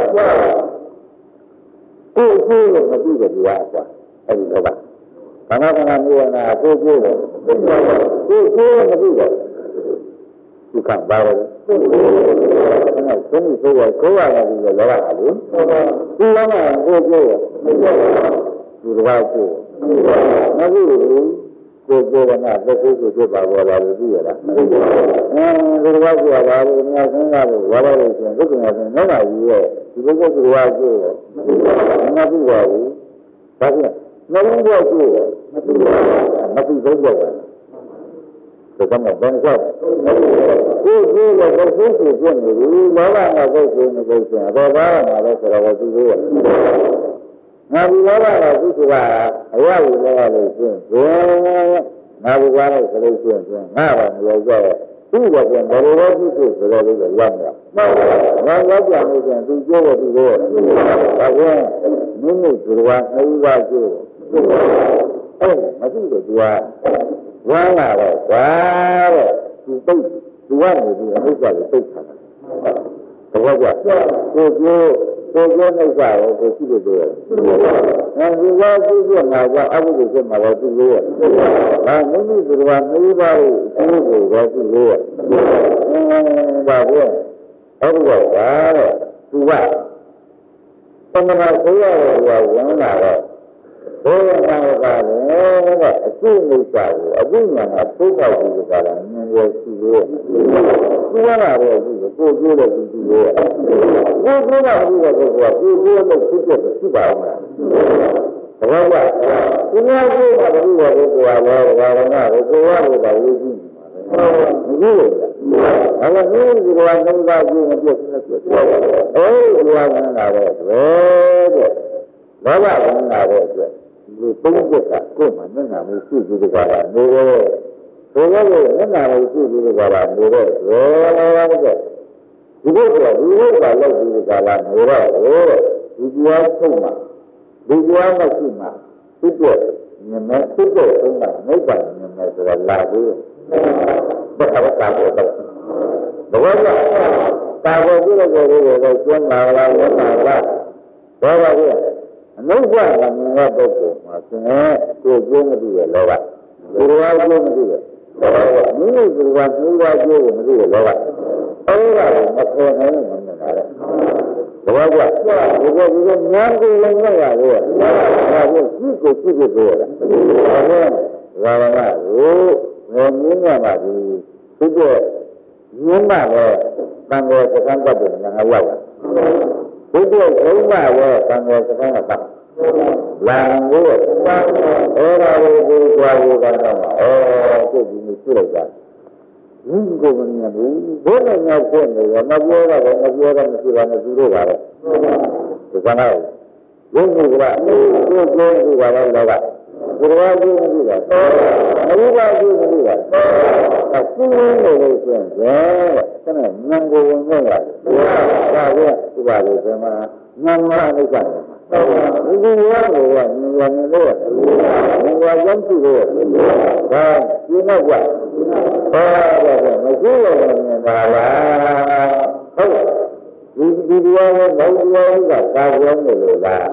ကိုယ်ကိုယ်လို့မသိတဲ့ဒီဟာကွာအဲဒီလောဘဘာမှမနာမျိုးနာကိုယ်ကိုယ်လို့ကိုယ်ကိုယ်ကိုယ်မသိတော့ဒီကဘာလဲအဲ့ဒါသုံးဆိုရကိုယ်ရတယ်ဒီလောဘဟာလေဒီလောဘကိုယ်ကိုယ်ဒီလောဘကိုယ်မသိဘူးကိုယ်ကိုယ်ကငါသက်သေးကိုဖြစ်ပါဘောလားလို့သိရလားအဲဒီလောဘကိုယ်ကဘာလို့များစဉ်းစားလို့ဝါပါလို့ဆိုရင်ဒုက္ခနဲ့ဆိုရင်နောက်လာကြီးရဲ့ဒီလိုကိုယ်ကိုယ်ကိုယ်မသိပါဘူးဒါဖြင့်နှလုံးသွင်းကိုမသိပါဘူးမသိဆုံးတော့တယ်ဒါကမှဘယ်ကြောက်ကိုယ်ကိုယ်ကသက်သေးကိုဖြစ်နေပြီလောဘကသက်သေးနေလို့ဆိုရင်အတော်ပါမှာလဲဆိုတော့သိသေးရဲ့ငါဒီလောဘကသူကအရဝိလောဘလို့ဆိုရင်ငါဘုရားလို့ဆိုလို့ရှိရင်ငါပါမလို့ကြောက်သူ့ဘာပြန်ဘယ်လိုလဲဖြစ်ဖြစ်ဆိုတော့လည်းရောက်မှာငါရောက်ပြန်လို့ဆိုရင်သူကျိုးဖို့သူလို့ဒါပြန်မိမိသူတော်နှစ်ပါးကျိုးအဲ့မသိတော့သူကဝမ်းလာတော့ကွာတဲ့သူသိသူကနေပြီးအမှုကလည်းသိထားတာတကယ်ကကိုကျိုးကိုကျိုးနှိပ်စားကိုကိုရှိလို့ပြောရတယ်အဲဒီကသူကငါကအမှုကိုဖြစ်မှာတော့သူလို့ရတယ်ဒါမိမိသူတော်နှစ်ပါးကိုအကျိုးကိုတော့သူလို့ရတယ်ဒါပြန်အဲ့ဒီကတဲ့သူကသမဏဆိုရတော့ဝင်လာတော့ဘုရားကလည်းတဲ့အကျိုးမိစ္ဆာကိုအဘိညာကပုဂ္ဂိုလ်ကြီးကလည်းမြင်ရရှိလို့သူကလည်းဒီကိုကျိုးတဲ့သူကြီးရဲ့ကိုကျိုးတာဒီကကိုကကိုကျိုးလို့ဖြစ်ဖြစ်ဖြစ်ပါအောင်လားတကယ်ကသူများကျိုးတာဒီကကိုကလည်းဘာမှမကိုကိုရလို့ပါရေးကြည့်မှာလေမကြည့်လို့အဲ့ဒါမျိုးဒီကောင်ကနှိမ့်သားကြည့်မပြတ်နေပြတ်အဲဒီကောင်ကလာတော့ဘယ်တဲ့ဘာမှမလာတော့အတွက်ဒီပုံပြက်ကကိုယ်မှမျက်နှာမျိုးရှိကြည့်ကြတာနေတော့ဘယ်လိုလဲမျက်နှာမျိုးရှိကြည့်ကြတာနေတော့ဘယ်လိုလဲတဲ့ဒီဘက်ကဒီဘက်ကလောက်ကြည့်ကြတာနေတော့ဒီကြားထုတ်မှဒီကြားမရှိမှဖြစ်တဲ့မြင်မဲ့ဖြစ်တဲ့ဥစ္စာနိဗ္ဗာန်မြင်မဲ့ဆိုတာလာပြီးဘာသာတာပေါ်တော့ဘယ်လိုလဲတာပေါ်ကြည့်လို့ကိုယ်ကိုကျွမ်းလာလားဝတ်လာလားဘာပါလဲအနုဘကမြင်တဲ့ပုဂ္ဂိုလ်မှာသင်ကိုကျိုးမသိရလောဘဒီလိုကျိုးမသိရမိမိကဘာသူကကျိုးကိုမသိရတော့ကအဲ့ဒါကိုမခေါ်နိုင်ဘူးမမြင်တာလေဘာကြောင့်ဒီကဒီကဉာဏ်ကိုလည်းမရဘူးဒါကိုကြည့်ကိုကြည့်ကိုပြောတာဘာလဲဘာဝနာကိုငယ်မြင်ရပါဘူးသူကမြင်မှလည်းတန်ခိုးစကားပတ်တယ်ငါရောက်တာဘုဒ္ဓဘုရားလည်းတန်ခိုးစကားကပတ်လာလို့အဲ့ဒါကိုဒီကွာကိုကတော့အော်ကိုဒီမျိုးပြလိုက်တာဒီကိုမမြင်ဘူးဘုရားညာဖြစ်နေတယ်မပြောတော့ဘူးမပြောတော့မရှိပါနဲ့သူတို့ပါတော့ဒီကနေ့ဘုရားကကိုကိုကိုကိုပါတော့တော့ဘုရားကြီးမရှိတာအရိပါကြီးမရှိတာအစင်းလေးလို့ဆိုရင်ဆဲတဲ့ဉာဏ်ကိုဝင်ခဲ့ရတယ်ဒါကဒီပါလို့ဆိုမှဉာဏ်မအိဋ္ဌာဒီလိုရောကဉာဏ်ဉာဏ်လို့ဉာဏ်ရောက်ကြည့်လို့ဒါဒီနောက်ကဘာလဲမရှိရမြင်တာလားဟုတ်ဒီဒီရောဘုရားကကာပြောနေလို့လား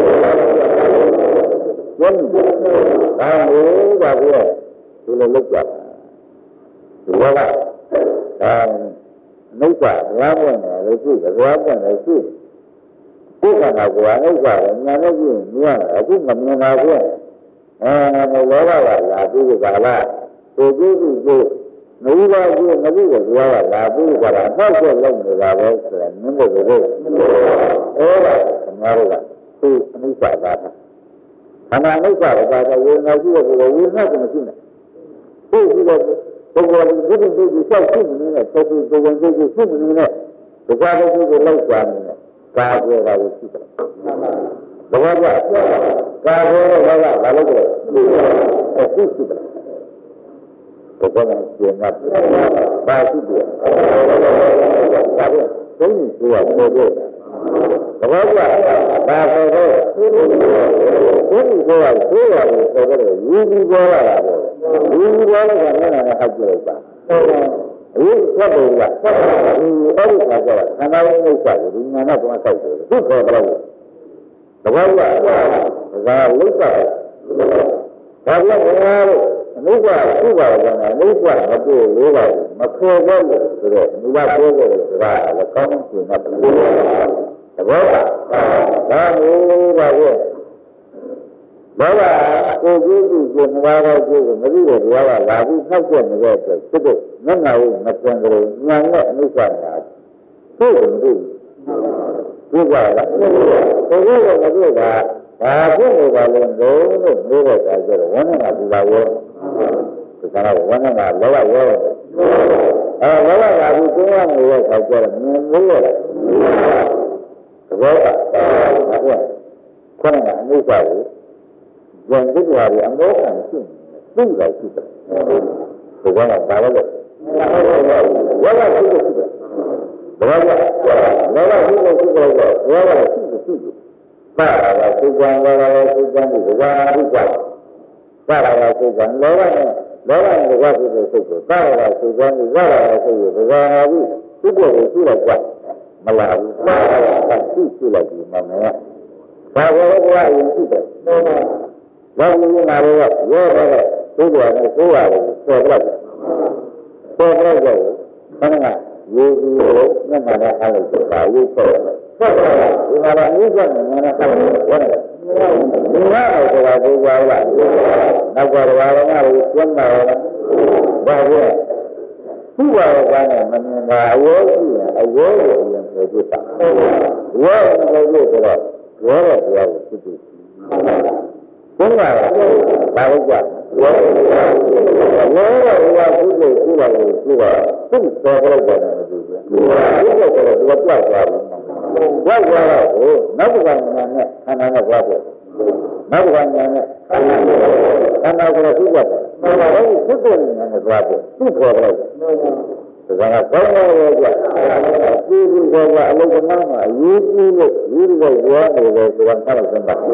ဘုရားဒါကိုပါပြည့်ဒီလိုလုပ်ကြဒီဘောကဒါနှုတ်ကဘုရားပွင့်တယ်လို့ရှိတယ်ဘုရားပွင့်တယ်ရှိဘုရားကကွာနှုတ်ကလည်းညာနဲ့ကြည့်မြင်ရအခုမမြင်တာပြည့်အဲဘောကလာပြီးကြလားကိုကြည့်ကြည့်ကိုငါးပါးကိုငါးခုကိုဘုရားကလာပြီးကြတာအထောက်အလုပ်နေတာပဲဆိုရင်မင်းတို့ကိုအဲ့ဒါခင်ဗျားတို့ကသူ့အနိစ္စသာခန္ဓာအိဋ္ဌာကသာဝေဒနာရှိတဲ့ဘုရားဝေဒနာကိုမရှိနဲ့ဒီရှိတဲ့ပုဂ္ဂိုလ်ဒီဒီဒီဒီဆောက်ရှိနေတဲ့ပုဂ္ဂိုလ်ကိုဝင်ကြည့်ရှိနေတဲ့ဒုက္ခဒုက္ခကိုလောက်သွားနေတဲ့ကာကွယ်တာကိုရှိတယ်ဘဝကကာကွယ်တော့ဘာလဲဘာလို့လဲအခုရှိတယ်ဘုရားကကျင့်တာပါရှိတယ်ဒါကဘုန်းကြီးကပြောတယ်သဘောကျဒါဆိုတော့ဘုရားကဆိုရဆိုရတယ်ဆိုတော့ယူပြီးပြောရတာပေါ့ယူပြီးပြောလို့ကလည်းလည်းဟောက်ကြလိုက်ပါအခုဆက်တယ်ကဒီအဲ့ဒီခါကျတော့ခန္ဓာရဲ့အိဋ္ဌာကိုဒီညာနဲ့သွားဆောက်တယ်သူ့ခေါ်တော့သဘောကျဒါလိစ္ဆာဒါလည်းဘုရားတို့အနုပါသူ့ပါတော့အနုပါမပြေလို့ပါမခေါ်တော့လို့ဆိုတော့မူလပြောတယ်ဆိုတာလည်းကောင်းကောင်းရှင်းတာသဘောကဒါမျိုးပါရဲ့ဘာသာကိုကြည့်ကြည့်ကိုမလာတော့ကြည့်ကိုမသိတဲ့ဘုရားကလာပြီးထောက်ပြနေတဲ့အတွက်စစ်တဲ့မျက်နှာကိုမပြန်ကြလို့ညာနဲ့အနိစ္စညာသိတယ်မသိဘူးဒီကလားဘုရားကမသိတာဘာဖြစ်နေပါလဲလို့လို့ပြောတဲ့အခါကျတော့ဝန်းနဲ့ကဒီပါရောဒီကနေ့ဝန်းနဲ့ကလောဘရောအဲလောဘကဒီကျင်းရနေတဲ့အခါကျတော့မြင်လို့ရတယ်သဘောကဟုတ်ခொနကအနိစ္စကိုဉာဏ်သိတာကိုအမောကံရှိသိတာရှိတယ်ဘုရားကဘာလို့လဲဝါကရှိတယ်ရှိတယ်ဘုရားကလောဘရှိတယ်ရှိတယ်တော့ဘုရားကရှိတယ်ရှိတယ်ပါတာကသိကြံလောဘကသိကြံဒီဘုရားသိကြပါတာကသိကြံလောဘနဲ့လောဘနဲ့ဘုရားသိတဲ့စိတ်ကိုပါတာကသိကြံဒီဝါတာကသိရဲ့ဘုရားကသူ့ကိုယ်ကိုရှိလိုက်ကြမလာဘူးပါတာကရှိရှိလိုက်ဒီမှာနဲ့ဘာလို့ဘုရားအရင်ရှိတယ်ဘာလို့လဲငါတို့ကရောတော့သိကြတယ်ကိုယ်ရတယ်ပေါ်တော့ပေါ်တော့ကြောက်ခဏကရေဒီကိုမျက်မှန်နဲ့အားလို့ဆိုတာရေးပေါ်တယ်ဆက်တယ်ဒီမှာတော့အနည်းဆုံးငါနဲ့ဆက်တယ်ဝတ်တယ်ဒီမှာတော့ဆိုတာကိုကြောက်လားနောက်ကဘာလို့ငါတို့ကျွမ်းတာလဲဘာလို့သူ့ဘာကနဲ့မမြင်တာအဝေါ်ရှိရင်အဝေါ်ကိုအရင်ပြောပြတာဝေါ်ကိုပြောဆိုတော့ရောတော့ဘုရားကိုဖြစ်ဖြစ်ဘုရားကဘာလို့ကြဝေါ်ရောတော့ဘုရားဖြစ်ဖြစ်ရှိပါလို့ရှိပါသူ့တော်တော်ပေါ်တယ်သူကဘုရားကတော့သူကပြောက်သွားတယ်ပြောက်သွားတော့နောက်တစ်ခါညာနဲ့ခန္ဓာနဲ့ကြွားတယ်နောက်တစ်ခါညာနဲ့ခန္ဓာနဲ့ခန္ဓာကိုသူ့ကြတယ်အဲဒီသူ့ကိုညာနဲ့ကြွားတယ်သူ့ခေါ်တယ်ဒါကဘောင်းရောကြဒီဒီကအလုံးကနာမှာအရေးကြီးလို့ဒီဒီကပြောနေတယ်ဆိုတာဆက်လို့စမ်းပါဒီ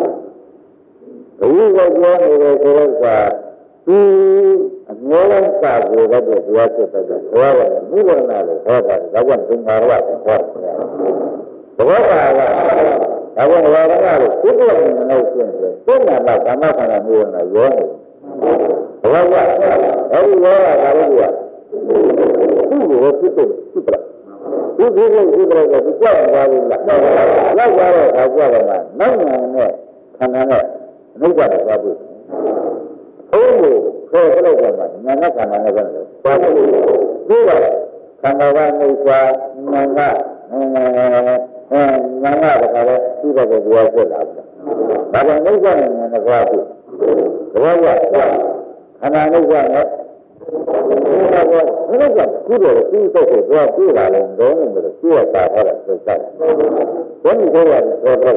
ကပြောနေတယ်ဆိုတော့ကသူအမျိုးလုံးစာကိုတော့ဘုရားဆက်တယ်ဘုရားကနိဗ္ဗာန်လို့ဟောတာဒါကသင်္ခါရကဟောတယ်ဘောပါကဒါကဘုရားကလို့ကုသိုလ်နဲ့နှုတ်ရှင်တယ်စိတ်နာကကာမခန္ဓာမျိုးနဲ့ရောနေဘာကအဲ့ဒီလောကဘာလို့လဲသူ့ကိုဖြစ်တယ်ဖြစ်တယ်ဒီဒီကိုဖြစ်တယ်ကဒီကြောက်သွားလို့လားလောက်သွားတော့ဒါကြောက်တော့မှနောက်ညာနဲ့ခန္ဓာနဲ့အနိစ္စကိုသွားပြီဘုရားကိုခေါ်ကြလိုက်တော့မှညာနဲ့ခန္ဓာနဲ့ပဲလို့သွားပြီဒီကခန္ဓာကအိစ္ဆာညာကအဲညာကဘာလဲသူ့ဘက်ကကြောက်ဖြစ်လာတယ်ဒါပေမဲ့အိစ္ဆာနဲ့ညာနဲ့သွားပြီဘာကခန္ဓာအိစ္ဆာနဲ့ဘာကဘယ်လိုကုသိုလ်ကုသိုလ်ကိုသွားပြလာလဲတော့နေတယ်သူ့ကပါထားတာစိတ်ဆိုင်ဘယ်လိုလဲဆိုတော့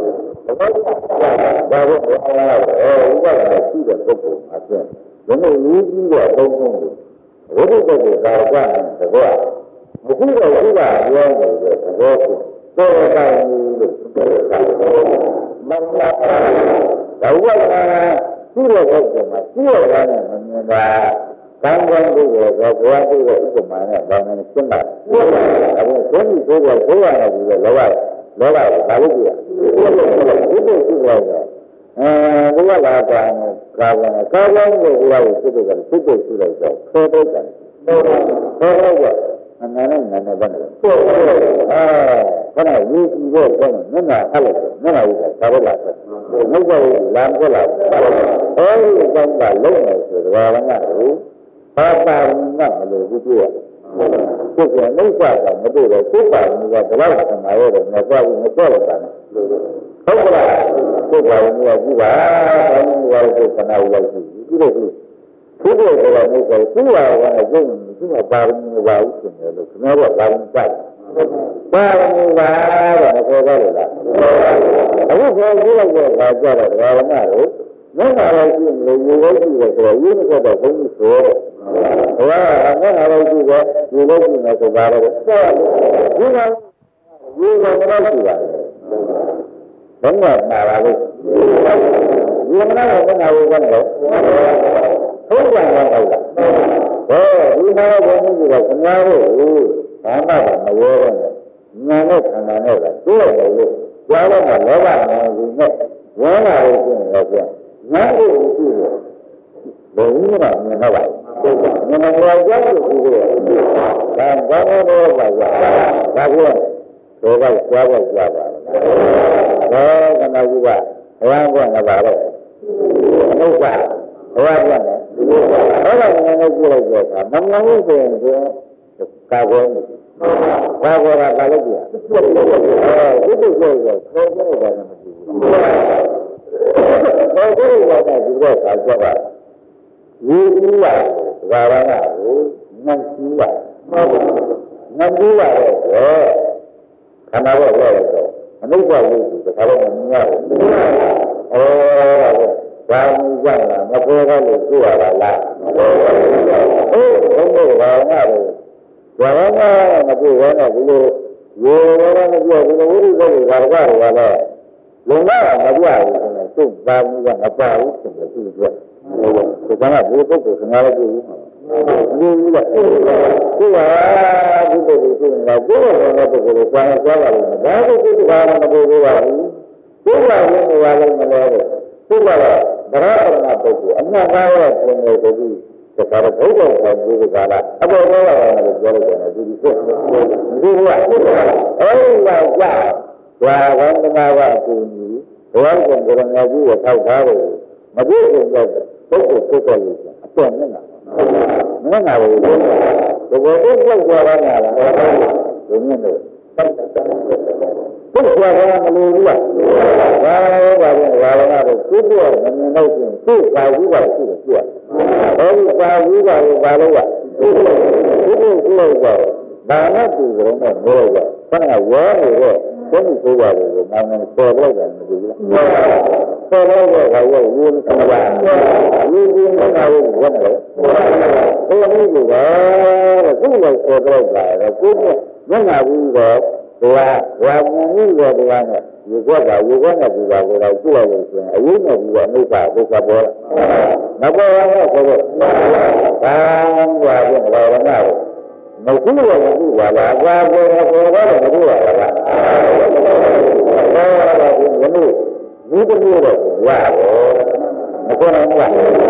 ဘာလို့ဘာလို့အဲဥပဒေရှိတဲ့ပုဂ္ဂိုလ်အပြင်ဘယ်လိုရေးကြည့်တော့သုံးဖို့ဝိသုဒ္ဓကိုကာကွယ်တဲ့ဘောမရှိတော့ဥပဒေပြောနေတဲ့သဘောကိုတော်တိုင်းလို့ပြောတာမမလားဒါဥပဒေရှိတဲ့ပုဂ္ဂိုလ်မှာရှိရတာနဲ့မမြင်တာကံကောင်းတဲ့ဘောဘဝတည်းရဲ့ဥပမာနဲ့ဘာမှမရှင်းတာအခုဘုန်းကြီးဆိုတော့ဘုရားနဲ့ဒီလောကလောကဘာလို့ပြရဒီလိုရှိတယ်အဲဘုရားလာတာကာဝနာကာဝနာကိုဘုရားကိုစိတ်ကစိတ်ကိုရှိလိုက်တော့ခေါ်တော့တယ်ခေါ်တော့အမှန်နဲ့နာမည်ပဲဆိုအဲခဏယူကြည့်တော့တော့မျက်နှာဟပ်လိုက်မျက်နှာကြီးကသာရလာတယ်နှုတ်ကလာမခေါ်လာအဲဒီအကြောင်းကလုံးနေဆိုတော့ဘာမှမဟုတ်ဘာသာမမလို့ဘူးပြရကိုယ်ကအနိစ္စကမတွေ့တော့ကိုယ်ပါမူကဘလောက်ဆံလာရတယ်မကွာဘူးမကွာတော့တာဟုတ်ကလားကိုယ်ပါမူကကြည့်ပါဘာမူကကိုယ်ကနာဦးလိုက်ကြည့်ဒီလိုကြည့်သူ့ကိုယ်ကလည်းကိုယ်သူ့ဟာကကျုံသူ့ဟာပါမူပါဦးဆိုတယ်လို့ခင်ဗျားတို့ကဘာမူစိုက်ပါမူပါတော့မခေါ်တော့လားအခုခေါ်ကြည့်လိုက်တော့ဘာကြတော့ဘာမှမလို့မင်းကလည်းရှိနေလို့ယူလို့ရှိတယ်ဆိုတော့ယူမတော့ဘုန်းကြီးဆိုတော့ဘုရားကငါ့ဟာလို့ရှိတော့ယူလို့ရှိနေဆိုပါတော့ဒီကယူတော့ယူတော့မလို့ရှိပါတယ်ဘယ်မှာပါလာလို့ယူမလားဘယ်မှာဝင်လဲဟုတ်ပါတော့ဟုတ်လားဟောဒီမှာဘုန်းကြီးကခင်ဗျားတို့ဘာမှမရောတော့ညာနဲ့ခန္ဓာနဲ့ကတွေ့ရတယ်လို့ကြားတော့မှလောဘနဲ့ဒီနဲ့ဝမ်းလာလို့ရှိရင်တော့ငါ့ကိုကြည့်လို့ဘယ်လိုမှမမြင်တော့ပါဘူး။မြင်တော့ကြောက်လို့ကြည့်လို့ဒါဘာလို့တော့ပါလဲ။ဒါကတော့ဘာကြောက်ကြောက်ပါလဲ။ဒါကနာကူကဘဝကငါပါတော့။ဟုတ်ပါဘဝကလည်းဟုတ်ပါငါလည်းကြည့်လိုက်တော့မမလို့ဆိုရင်ကာကွယ်နေ။ကာကွယ်တာလည်းကြည့်ရ။အဲဒီလိုဆိုတော့ခေါင်းကတော့ဘာမှမကြည့်ဘူး။ဘာလို့လဲဆိုတော့ဒီတော့ကာကြောက်ပါဒီကူပါဘာဝနာကိုငန်းကူပါငန်းကူပါတော့ခန္ဓာဘောပြောလိုက်တော့အနုဘဝလို့ဒီတစ်ခါတော့မမြင်ရဘူးဩဘာမှမကြလားမပေါ်တော့လို့ကြွရတာလားဟုတ်ဘုံဘောဘာဝနာကိုဘာဝနာမကြည့်ရတော့ဒီလိုရေဘောမပြောဒီလိုဝိရိယတွေဘာကရောတော့လုံမမပြဘူးသူ့ဘာမှမပါဘူးဆိုတော့သူ့အတွက်ဒီကနေ့ဘုပုဂ္ဂိုလ်ဆရာလည်းကြည့်ဘူး။ဒီလိုလေဒီဟာဒီလိုဒီလိုတော့ဘုရားတော်ပုဂ္ဂိုလ်ကိုကြားကြားပါလိမ့်မယ်။ဒါကိုဒီကဘာမှမပြောဘူးပါဘူး။ဘုရားဝင်နေပါလိမ့်မယ်လို့ဘုရားကဗရာပရဏပုဂ္ဂိုလ်အမှန်ကားရဲ့ပုံကိုဒီကသာဘုရားဆောင်ဒီကလာအပေါ်တော့ရတယ်လို့ပြောလိုက်တယ်ဒီဒီဆိုဒီကအဲဒီကကြာဘာဝန္တနာဝအကူကြီးဘဝကဘုရားငါကြီးကိုထောက်ထားလို့မပြည့်စုံတော့ပုဂ္ဂိုလ်ဖြစ်တော်လို့အပေါ်မျက်နှာမျက်နှာကိုဘယ်လိုပုဂ္ဂိုလ်ကြောက်ကြပါလားဘုမျက်နှာပုဂ္ဂိုလ်ကမလို့ဘူးလားဘာလို့ပါလဲဘာလို့လဲသူ့တော့မမြင်တော့ရှင်သူ့သာဝိပါရှိတယ်ပြောအဲဒီသာဝိပါကိုဘာလို့လဲသူ့ကိုကြည့်လိုက်တော့ဒါနဲ့သူကလည်းပြောရတာခဏဝါနေတော့ဘုန်းကြီးဆိုပါတယ်ကိုနာမည်ပေါ်လိုက်တယ်မသိဘူးလားပေါ်လိုက်တော့ဘာလို့ဝင်းသမားဝင်းဒီမှာကိုဝတ်တယ်ဘုန်းကြီးကတဲ့သူ့ကိုပေါ်တော့တာတော့ကိုယ်ကမျက်နှာဘူးတော့ဘဝဝါမူကြီးတော့ဒီကနဲ့ရေကွက်ကရေကွက်နဲ့ဒီပါကိုတော့ကြည့်လိုက်လို့ဆိုရင်အရေးနဲ့ဒီကအနိစ္စဒုက္ခပေါ်လာမပေါ်တော့ဆိုတော့ဘာမှမပါဘူးဘာဝနာကိုမကူရဘူးဘာလားဘာပေါ်တော့ပေါ်တော့မကူရပါလားဘာလို့လဲဒီလိုဒီလိုတော့ဝါတော့မပေါ်တော့ဘူး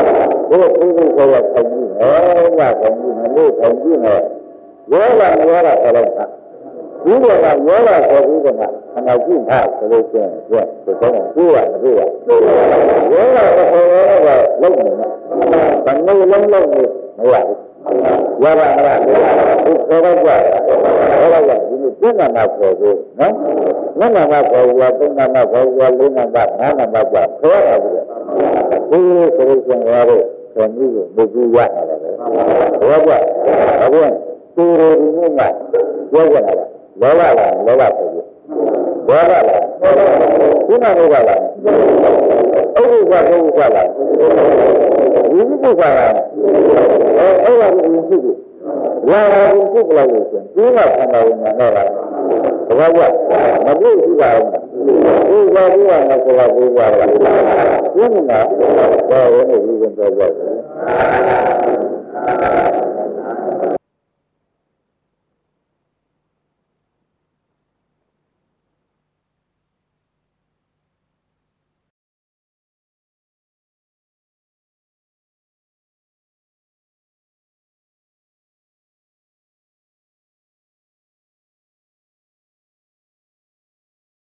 ကိုယ်ကိုယ်ကိုယ်ကထိုင်ကြည့်ဟောရထိုင်ကြည့်မလို့ထိုင်ကြည့်မယ်ရောလာရောလာဆိုတော့ဒီလိုကရောလာဆိုပြီးတော့ခဏကြည့်ပါဆိုလို့ရှိရင်ကျက်ဒီကောင်းကိုယ်ကမတွေ့ရရောလာဆိုတော့လုံးနေတယ်ဘာလို့လုံးလုံးနေမရဘူးရပါမလားဒီခေါ်တော့ကြဟောလိုက်ဒီနေ့ပြဏနာခေါ်ကိုနော်နန္နာနာခေါ်ကသုံးနာနာခေါ်ကလေးနာနာငါးနာနာခေါ်ခေါ်ရဘူးဒီဆိုလို့ရှိရင်ရောဆယ်မျိုးကိုမကြည့်ရတာလေဘောကအခုသူတို့ဒီနေ့မှပြောကြတာလောဘလားလောဘဆိုပြီးဘောကလားဒီမှာလောဘလားဥပ္ပကဥပ္ပကလားဒီဥပ္ပကလားအဲ့ဒါကိုသိပြီလာလာကိုသိကြလို့ရှင်ဒီမှာဆန္ဒဝင်နေတော့လားဘောကမသိရှိပါဘူးဒီဘာဘူးကမဆိုပါဘူးကွာဒီမှာဘာဝင်နေပြီးတော့ပြောကြတယ်